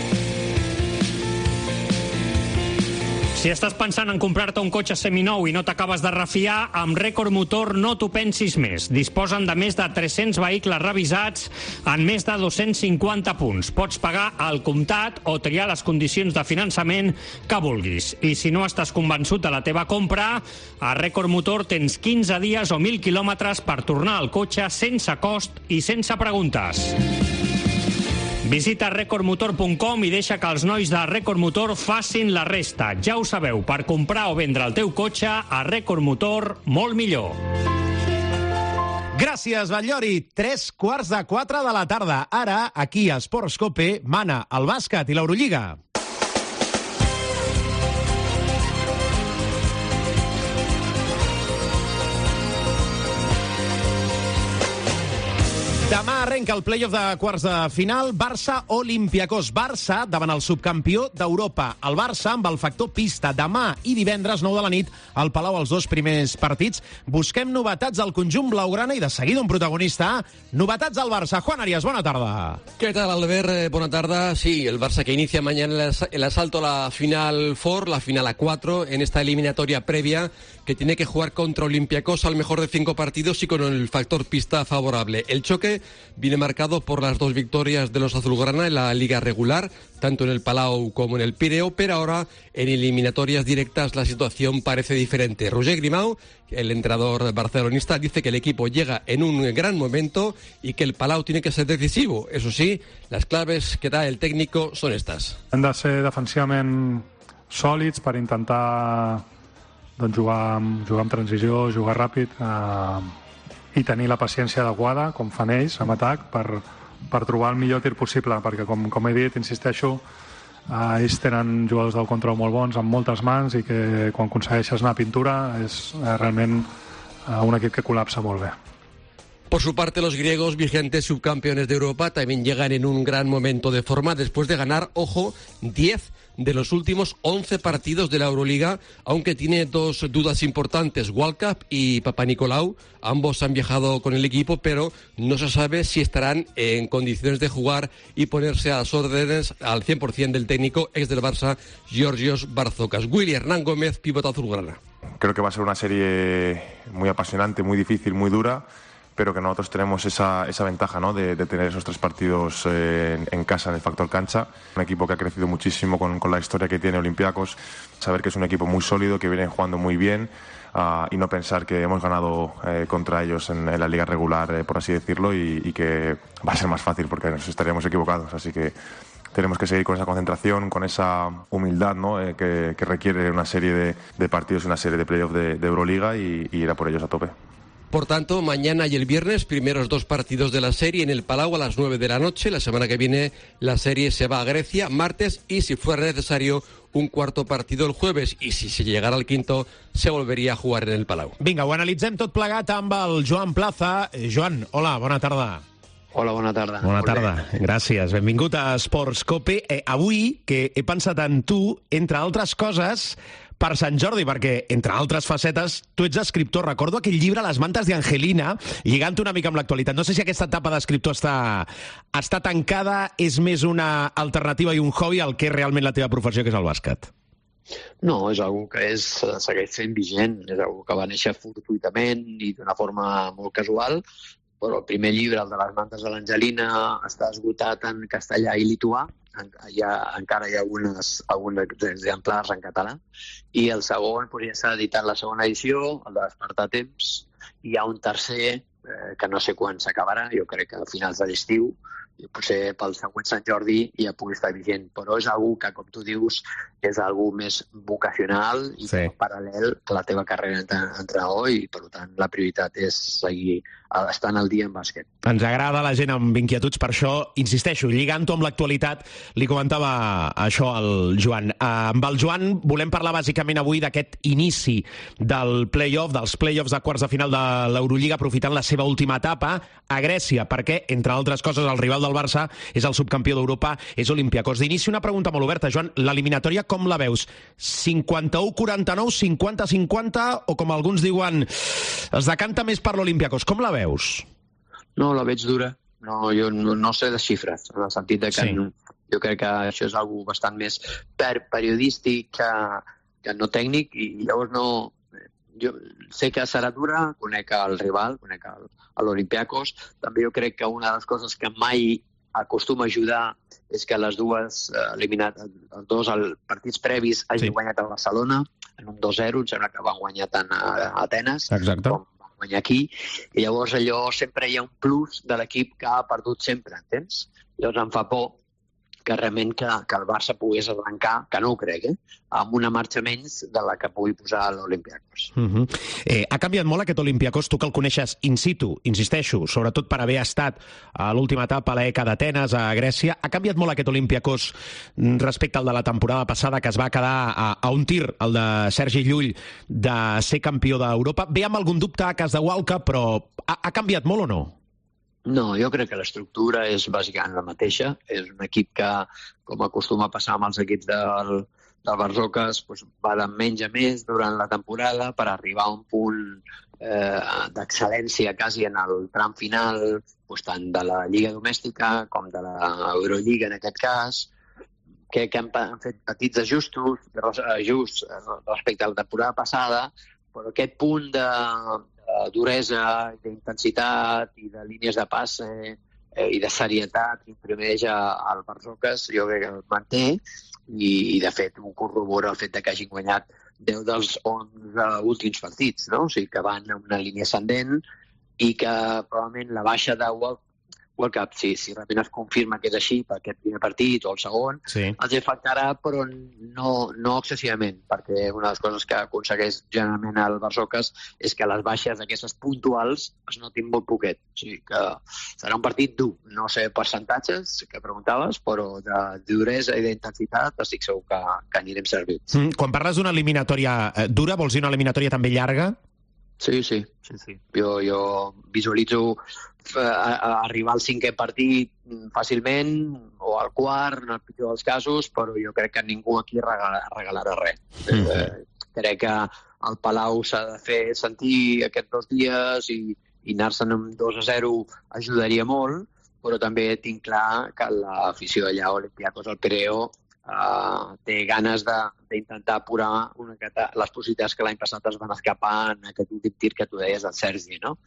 Si estàs pensant en comprar-te un cotxe seminou i no t'acabes de refiar, amb Record Motor no t'ho pensis més. Disposen de més de tres-cents vehicles revisats en més de dos-cents cinquanta punts. Pots pagar al comptat o triar les condicions de finançament que vulguis. I si no estàs convençut de la teva compra, a Record Motor tens quinze dies o mil quilòmetres per tornar al cotxe sense cost i sense preguntes. Visita record motor punt com i deixa que els nois de Record Motor facin la resta. Ja ho sabeu, per comprar o vendre el teu cotxe, a Record Motor, molt millor. Gràcies, Batllori. Tres quarts de quatre de la tarda. Ara, aquí a Esports Cope, mana el bàsquet i l'Eurolliga. Demà arrenca el play-off de quarts de final, Barça-Olympiacos. Barça davant el subcampió d'Europa. El Barça amb el factor pista. Demà i divendres, nou de la nit, al Palau, els dos primers partits. Busquem novetats al conjunt blaugrana i de seguida un protagonista. Novetats al Barça. Juan Arias, bona tarda. ¿Qué tal, Albert? Buena tarde. Sí, el Barça que inicia mañana el asalto a la final four, la final a cuatro, en esta eliminatoria previa, que tiene que jugar contra Olympiacos al mejor de cinco partidos y con el factor pista favorable. El choque viene marcado por las dos victorias de los azulgrana en la liga regular, tanto en el Palau como en el Pireo, pero ahora en eliminatorias directas la situación parece diferente. Roger Grimau, el entrenador barcelonista, dice que el equipo llega en un gran momento y que el Palau tiene que ser decisivo. Eso sí, las claves que da el técnico son estas. Hem de ser defensivament sòlids per intentar doncs, jugar, jugar amb transició, jugar ràpid, eh, i tenir la paciència adequada, com fan ells, amb atac, per, per trobar el millor tir possible, perquè, com, com he dit, insisteixo, eh, ells tenen jugadors del control molt bons, amb moltes mans, i que quan aconsegueixes anar a pintura és eh, realment eh, un equip que col·lapsa molt bé. Por su parte, los griegos, vigentes subcampeones de Europa, también llegan en un gran momento de forma después de ganar, ojo, diez de los últimos once partidos de la Euroliga, aunque tiene dos dudas importantes, Walkup y Papanikolaou. Ambos han viajado con el equipo, pero no se sabe si estarán en condiciones de jugar y ponerse a las órdenes al cien por ciento del técnico ex del Barça, Georgios Barzocas. Willy Hernán Gómez, pívot azulgrana. Creo que va a ser una serie muy apasionante, muy difícil, muy dura, pero que nosotros tenemos esa, esa ventaja, ¿no?, de, de tener esos tres partidos eh, en, en casa, en el factor cancha. Un equipo que ha crecido muchísimo con, con la historia que tiene Olympiacos. Saber que es un equipo muy sólido, que viene jugando muy bien, uh, y no pensar que hemos ganado eh, contra ellos en, en la liga regular, eh, por así decirlo, y, y que va a ser más fácil porque nos estaríamos equivocados. Así que tenemos que seguir con esa concentración, con esa humildad, ¿no?, eh, que, que requiere una serie de, de partidos, una serie de playoffs de, de Euroliga, y, y ir a por ellos a tope. Por tanto, mañana y el viernes, primeros dos partidos de la serie en el Palau a las nueve de la noche. La semana que viene la serie se va a Grecia, martes, y si fuera necesario, un cuarto partido el jueves. I si se llegara al quinto, se volveria a jugar en el Palau. Vinga, ho analitzem tot plegat amb el Joan Plaza. Eh, Joan, hola, bona tarda. Hola, bona tarda. Bona tarda, gràcies. Benvingut a Esports Cope. Eh, avui, que he pensat en tu, entre altres coses, per Sant Jordi, perquè, entre altres facetes, tu ets escriptor. Recordo aquell llibre, Les mantes d'Angelina, lligant una mica amb l'actualitat. No sé si aquesta etapa d'escriptor està, està tancada, és més una alternativa i un hobby al que és realment la teva professió, que és el bàsquet. No, és algo que és, segueix sent vigent. És algo que va néixer fortuitament i d'una forma molt casual, però el primer llibre, el de Les mantes de l'Angelina, està esgotat en castellà i lituà. Hi ha, encara hi ha algunes, alguns exemplars en català, i el segon pues, ja s'ha editat la segona edició, el de Despertar Temps. Hi ha un tercer, eh, que no sé quan s'acabarà, jo crec que a finals de l'estiu, i potser pel següent Sant Jordi ja pugui estar vigent, però és algú que, com tu dius, és algú més vocacional i sí. paral·lel a la teva carrera d'entrenador i, per tant, la prioritat és seguir estant al dia en bàsquet. Ens agrada la gent amb inquietuds, per això, insisteixo, lligant-ho amb l'actualitat, li comentava això al Joan. Amb el Joan volem parlar bàsicament avui d'aquest inici del play-off, dels play-offs de quarts de final de l'Eurolliga, aprofitant la seva última etapa a Grècia, perquè, entre altres coses, el rival del Barça és el subcampió d'Europa, és Olympiacos. D'inici, una pregunta molt oberta, Joan. L'eliminatòria com la veus? cinquanta-u quaranta-nou, cinquanta cinquanta, o com alguns diuen, es decanta més per l'Olympiacos? Com la veus? No, la veig dura. No, jo no, no sé de xifres, en el sentit de que sí. no, jo crec que això és algo bastant més per periodístic que, que no tècnic, i llavors no... Jo sé que serà dura, conec el rival, conec l'Olympiacos. També jo crec que una de les coses que mai acostuma a ajudar és que les dues eliminat, els dos partits previs hagin sí. guanyat a Barcelona en un dos zero, em sembla que van guanyar tant a Atenes Exacte. com van guanyar aquí, i llavors allò sempre hi ha un plus de l'equip que ha perdut sempre, entens? Llavors em fa por que realment que, que el Barça pogués arrencar, que no ho crec, eh? amb una marxa menys de la que pugui posar l'Olympiacos. Uh -huh. eh, ha canviat molt aquest Olympiacos, tu que el coneixes in situ, insisteixo, sobretot per haver estat a l'última etapa a l'E C A d'Atenes, a Grècia. Ha canviat molt aquest Olympiacos respecte al de la temporada passada, que es va quedar a, a un tir, el de Sergi Llull, de ser campió d'Europa. Ve amb algun dubte a cas de Walca, però ha, ha canviat molt o no? No, jo crec que l'estructura és bàsicament la mateixa. És un equip que, com acostuma a passar amb els equips del, del Barçocas, doncs va de menys a més durant la temporada per arribar a un punt eh, d'excel·lència quasi en el tram final, doncs, tant de la Lliga Domèstica com de l'Eurolliga en aquest cas, que, que han, han fet petits ajustos, ajusts respecte a la temporada passada, però aquest punt de de duresa, d'intensitat i de línies de passe eh, i de serietat que imprimeix al Barçocas, jo crec que el manté i, i de fet ho corrobora el fet de que hagin guanyat deu dels onze últims partits, no? O sigui que van en una línia ascendent i que probablement la baixa de World, World Cup, si, si realment es confirma que és així per aquest primer partit o el segon, sí. els afectarà, però no, no excessivament, perquè una de les coses que aconsegueix generalment el Barçocas és que les baixes aquestes puntuals es notin molt poquet. O sigui que serà un partit dur. No sé percentatges que preguntaves, però de duresa i d'intensitat estic segur que, que anirem servits. Mm, quan parles d'una eliminatòria dura, vols dir una eliminatòria també llarga? Sí, sí, sí, sí. Jo, jo visualitzo a, a arribar al cinquè partit fàcilment, o al quart, en el pitjor dels casos, però jo crec que ningú aquí regalarà, regalarà res. Mm. Eh, crec que el Palau s'ha de fer sentir aquests dos dies i, i anar-se'n amb dos a zero ajudaria molt, però també tinc clar que l'afició allà a Olympiacos, al Pireo, Uh, té ganes d'intentar apurar una, les possibilitats que l'any passat es van escapar en aquest últim tir que tu deies del Sergi, no?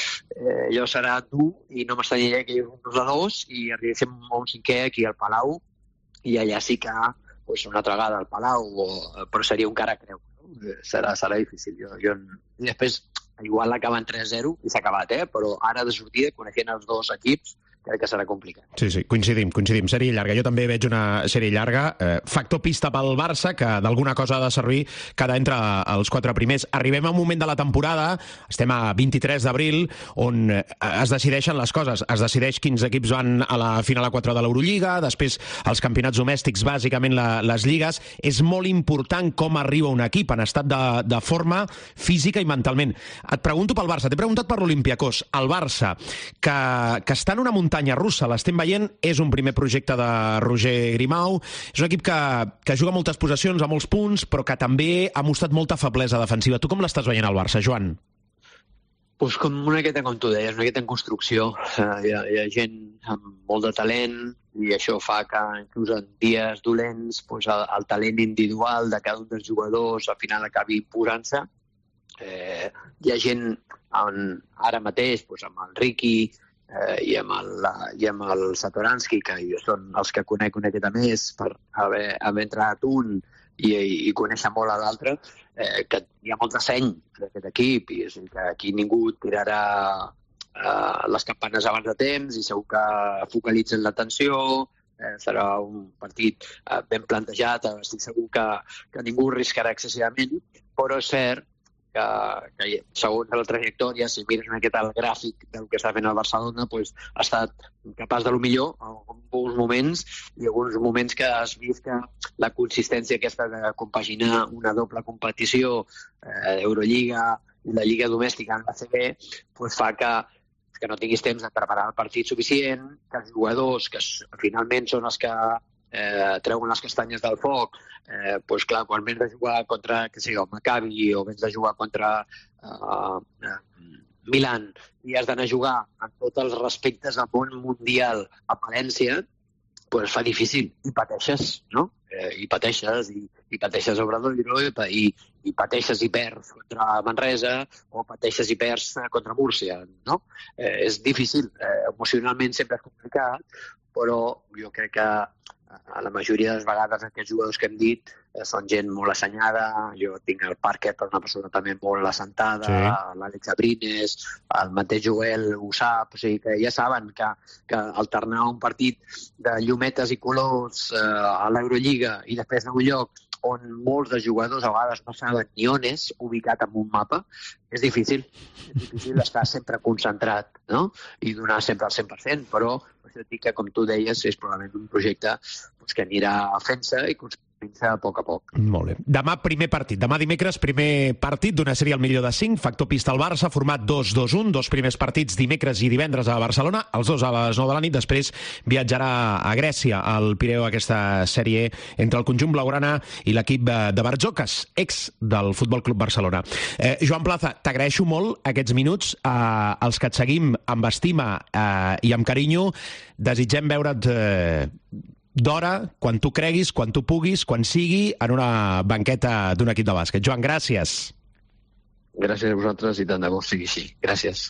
Eh, allò serà dur i no m'estranyaria que hi hagués un dos a dos i arribéssim a un cinquè aquí al Palau i allà sí que pues, una altra vegada al Palau, o, però seria un cara creu. No? Serà, serà difícil. Jo, jo... I després igual acaben tres a zero i s'ha acabat, eh? Però ara de sortida, coneixent els dos equips, crec que serà complicat. Sí, sí, coincidim, coincidim. Sèrie llarga. Jo també veig una sèrie llarga. Eh, factor pista pel Barça, que d'alguna cosa ha de servir cada entre els quatre primers. Arribem a un moment de la temporada, estem a vint-i-tres d'abril, on es decideixen les coses. Es decideix quins equips van a la final a quatre de l'Eurolliga, després els campionats domèstics, bàsicament la, les lligues. És molt important com arriba un equip en estat de, de forma física i mentalment. Et pregunto pel Barça, t'he preguntat per l'Olympiacos. El Barça, que, que està en una muntanya russa, l'estem veient, és un primer projecte de Roger Grimau, és un equip que, que juga moltes possessions a molts punts, però que també ha mostrat molta feblesa defensiva. Tu com l'estàs veient al Barça, Joan? Pues com una miqueta, com tu deies, una miqueta en construcció. Uh, hi, ha, hi ha gent amb molt de talent i això fa que inclús en dies dolents pues, el, el talent individual de cada un dels jugadors al final acabi posant-se. Eh, hi ha gent en, ara mateix pues, amb el Ricky eh, i, amb el, i amb el Satoransky, que jo són els que conec una miqueta més per haver, haver entrat un i, i conèixer molt a l'altre, eh, que hi ha molt de seny d'aquest equip i o sigui, que aquí ningú tirarà uh, les campanes abans de temps i segur que focalitzen l'atenció. Eh, serà un partit uh, ben plantejat, estic segur que, que ningú riscarà excessivament, però és cert que, que segons la trajectòria, si mires una miqueta el gràfic del que està fent el Barcelona, pues, ha estat capaç de lo millor en alguns moments i alguns moments que has vist que la consistència aquesta de compaginar una doble competició, eh, Eurolliga i la Lliga Domèstica en la C B, pues, fa que que no tinguis temps de preparar el partit suficient, que els jugadors, que finalment són els que eh, treuen les castanyes del foc, eh, doncs clar, quan vens de jugar contra, que sé, el Maccabi o vens de jugar contra eh, eh, Milan i has d'anar a jugar en tots els respectes al món mundial a València, doncs fa difícil i pateixes, no? Eh, I pateixes, i, i pateixes a Obradoiro, i, i, i pateixes i perds contra Manresa, o pateixes i perds contra Múrcia, no? Eh, és difícil, eh, emocionalment sempre és complicat, però jo crec que a la majoria de les vegades aquests jugadors que hem dit eh, són gent molt assenyada. Jo tinc el Parker, per una persona també molt assentada, sí. L'Àlex Abrines, el mateix Joel ho sap, o sigui que ja saben que, que alternar un partit de llumetes i colors eh, a l'Eurolliga i després en un lloc on molts de jugadors a vegades no saben ni on és ubicat en un mapa, és difícil. És difícil estar sempre concentrat, no? I donar sempre el cent per cent, però jo dic que, com tu deies, és probablement un projecte doncs, que anirà fent-se i construint-se a poc a poc. Molt bé. Demà primer partit. Demà dimecres primer partit d'una sèrie al millor de cinc. Factor pista al Barça, format dos dos un. Dos primers partits dimecres i divendres a Barcelona, els dos a les nou de la nit. Després viatjarà a Grècia, al Pireu, aquesta sèrie entre el conjunt blaugrana i l'equip de Barjocas, ex del Futbol Club Barcelona. Eh, Joan Plaza, t'agraeixo molt aquests minuts. Eh, els que et seguim amb estima eh, i amb carinyo, desitgem veure't eh, d'hora, quan tu creguis, quan tu puguis, quan sigui, en una banqueta d'un equip de bàsquet. Joan, gràcies. Gràcies a vosaltres i tant de bo sigui així. Gràcies.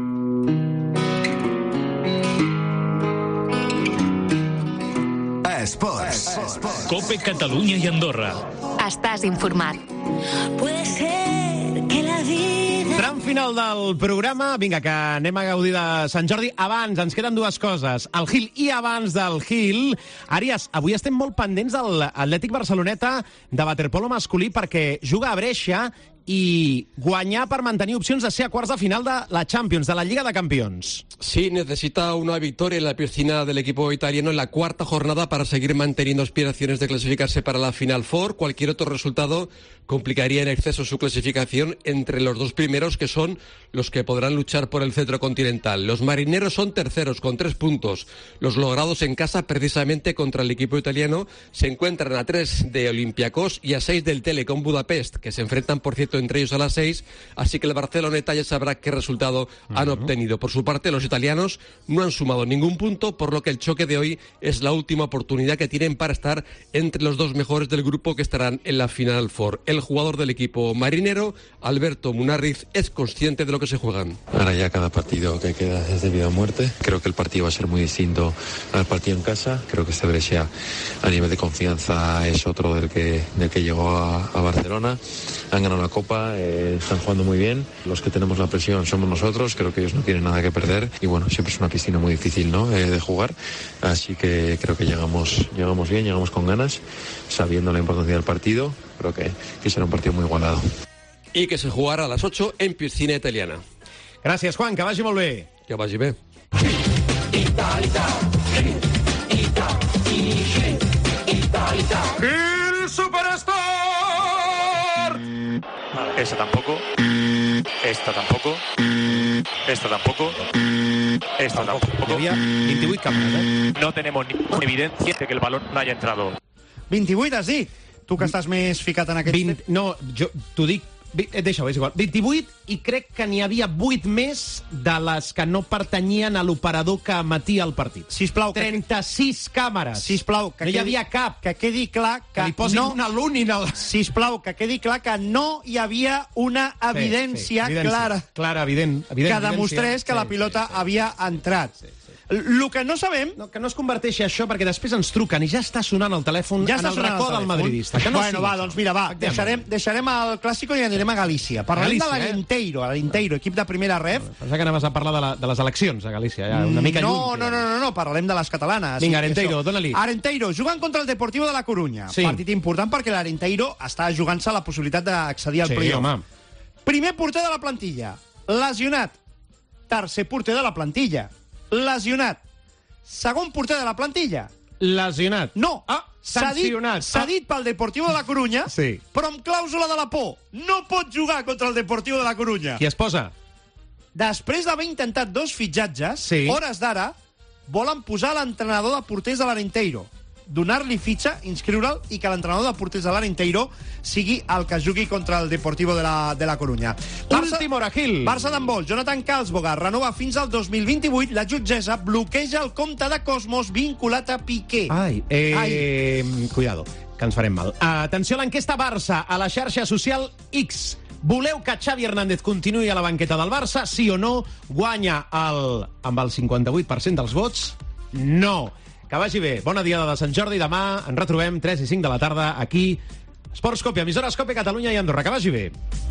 Esports. Cope Catalunya i Andorra. Estàs informat. Puede ser que la vida... Tram final del programa. Vinga, que anem a gaudir de Sant Jordi. Abans, ens queden dues coses. El Gil i abans del Gil. Àries, avui estem molt pendents de l'Atlètic Barceloneta de waterpolo masculí perquè juga a Brescia i guanyar per mantenir opcions de ser a quarts de final de la Champions, de la Lliga de Campeones. Sí, necesita una victoria en la piscina del equipo italiano en la cuarta jornada para seguir manteniendo aspiraciones de clasificarse para la Final Four. Cualquier otro resultado complicaría en exceso su clasificación entre los dos primeros, que son los que podrán luchar por el cetro continental. Los marineros son terceros con tres puntos. Los logrados en casa, precisamente contra el equipo italiano, se encuentran a tres de Olympiacos y a seis del Telekom Budapest, que se enfrentan, por cierto, entre ellos a las seis, así que el Barceloneta ya sabrá qué resultado uh-huh. han obtenido. Por su parte, los italianos no han sumado ningún punto, por lo que el choque de hoy es la última oportunidad que tienen para estar entre los dos mejores del grupo que estarán en la Final Four. El jugador del equipo marinero, Alberto Munarriz, es consciente de lo que se juegan. Ahora ya cada partido que queda es de vida o muerte. Creo que el partido va a ser muy distinto al partido en casa. Creo que este Brescia a nivel de confianza es otro del que, del que llegó a, a Barcelona. Han ganado la Copa, eh, están jugando muy bien. Los que tenemos la presión somos nosotros. Creo que ellos no tienen nada que perder. Y bueno, siempre es una piscina muy difícil, ¿no? Eh, de jugar. Así que creo que llegamos, llegamos bien, llegamos con ganas, sabiendo la importancia del partido. Creo que, que será un partido muy igualado. Y que se jugarà a les ocho en piscina italiana. Gràcies, Juan, que vagi molt bé. Que vagi bé. El Supersport! Esta tampoco. Esta tampoco. Esta tampoco. Esta tampoco. Había veintivuit càmeres, eh? No tenemos ninguna evidencia de que el balón no haya entrado. veintivuit, has dit? Tu que estàs més ficat en aquest... vint, no, jo t'ho dic, deixa-ho, és igual. veintivuit, i crec que n'hi havia vuit més de les que no pertanyien a l'operador que emetia el partit. Sisplau, trenta-sis que... càmeres. Sisplau, que no hi quedi, havia cap. Que quedi clar que, que li posin no... una l'única. Sisplau, que quedi clar que no hi havia una evidència, sí, sí, evidència clara, clara evident, evident, que demostrés que sí, la pilota sí, sí. havia entrat. Sí, sí. El que no sabem... No, que no es converteixi això, perquè després ens truquen i ja està sonant el telèfon ja en el racó del madridista. Que no bueno, va, doncs mira, va, deixarem, deixarem el Clàssico i anirem a Galícia. Parlarem Galícia, de l'Arenteiro, eh? l'Arenteiro, equip de primera ref. Pensava que anaves a parlar de, la, de les eleccions a Galícia, ja, una mica no, lluny. No, no, no, no, parlarem de les catalanes. Vinga, Arenteiro, dóna-li. Arenteiro, jugant contra el Deportivo de la Corunya. Sí. Partit important perquè l'Arenteiro està jugant-se la possibilitat d'accedir al sí, playoff. Home. Primer porter de la plantilla, lesionat. Tercer porter de la plantilla, lesionat. Segon porter de la plantilla. Lesionat. No. Ah, sancionat. S'ha dit pel Deportivo de la Corunya, sí. però amb clàusula de la por. No pot jugar contra el Deportivo de la Corunya. Qui es posa? Després d'haver intentat dos fitxatges, sí. hores d'ara, volen posar l'entrenador de porters de l'Arenteiro. Donar-li fitxa, inscriure'l i que l'entrenador de porters de l'Arenteiro sigui el que jugui contra el Deportivo de la, de la Corunya. Últim hora, Gil. Barça d'handbol, Jonathan Karlsboga renova fins al dos mil vint-i-vuit. La jutgessa bloqueja el compte de Cosmos vinculat a Piqué. Ai, eh, Ai. cuidado, que ens farem mal. Atenció a l'enquesta Barça a la xarxa social X. Voleu que Xavi Hernández continuï a la banqueta del Barça? Sí o no? Guanya el, amb el cinquanta-vuit per cent dels vots? No. Que vagi bé. Bona diada de Sant Jordi. Demà ens retrobem tres i cinc de la tarda aquí. Sports Copia, emissora Copia Catalunya i Andorra. Que vagi bé.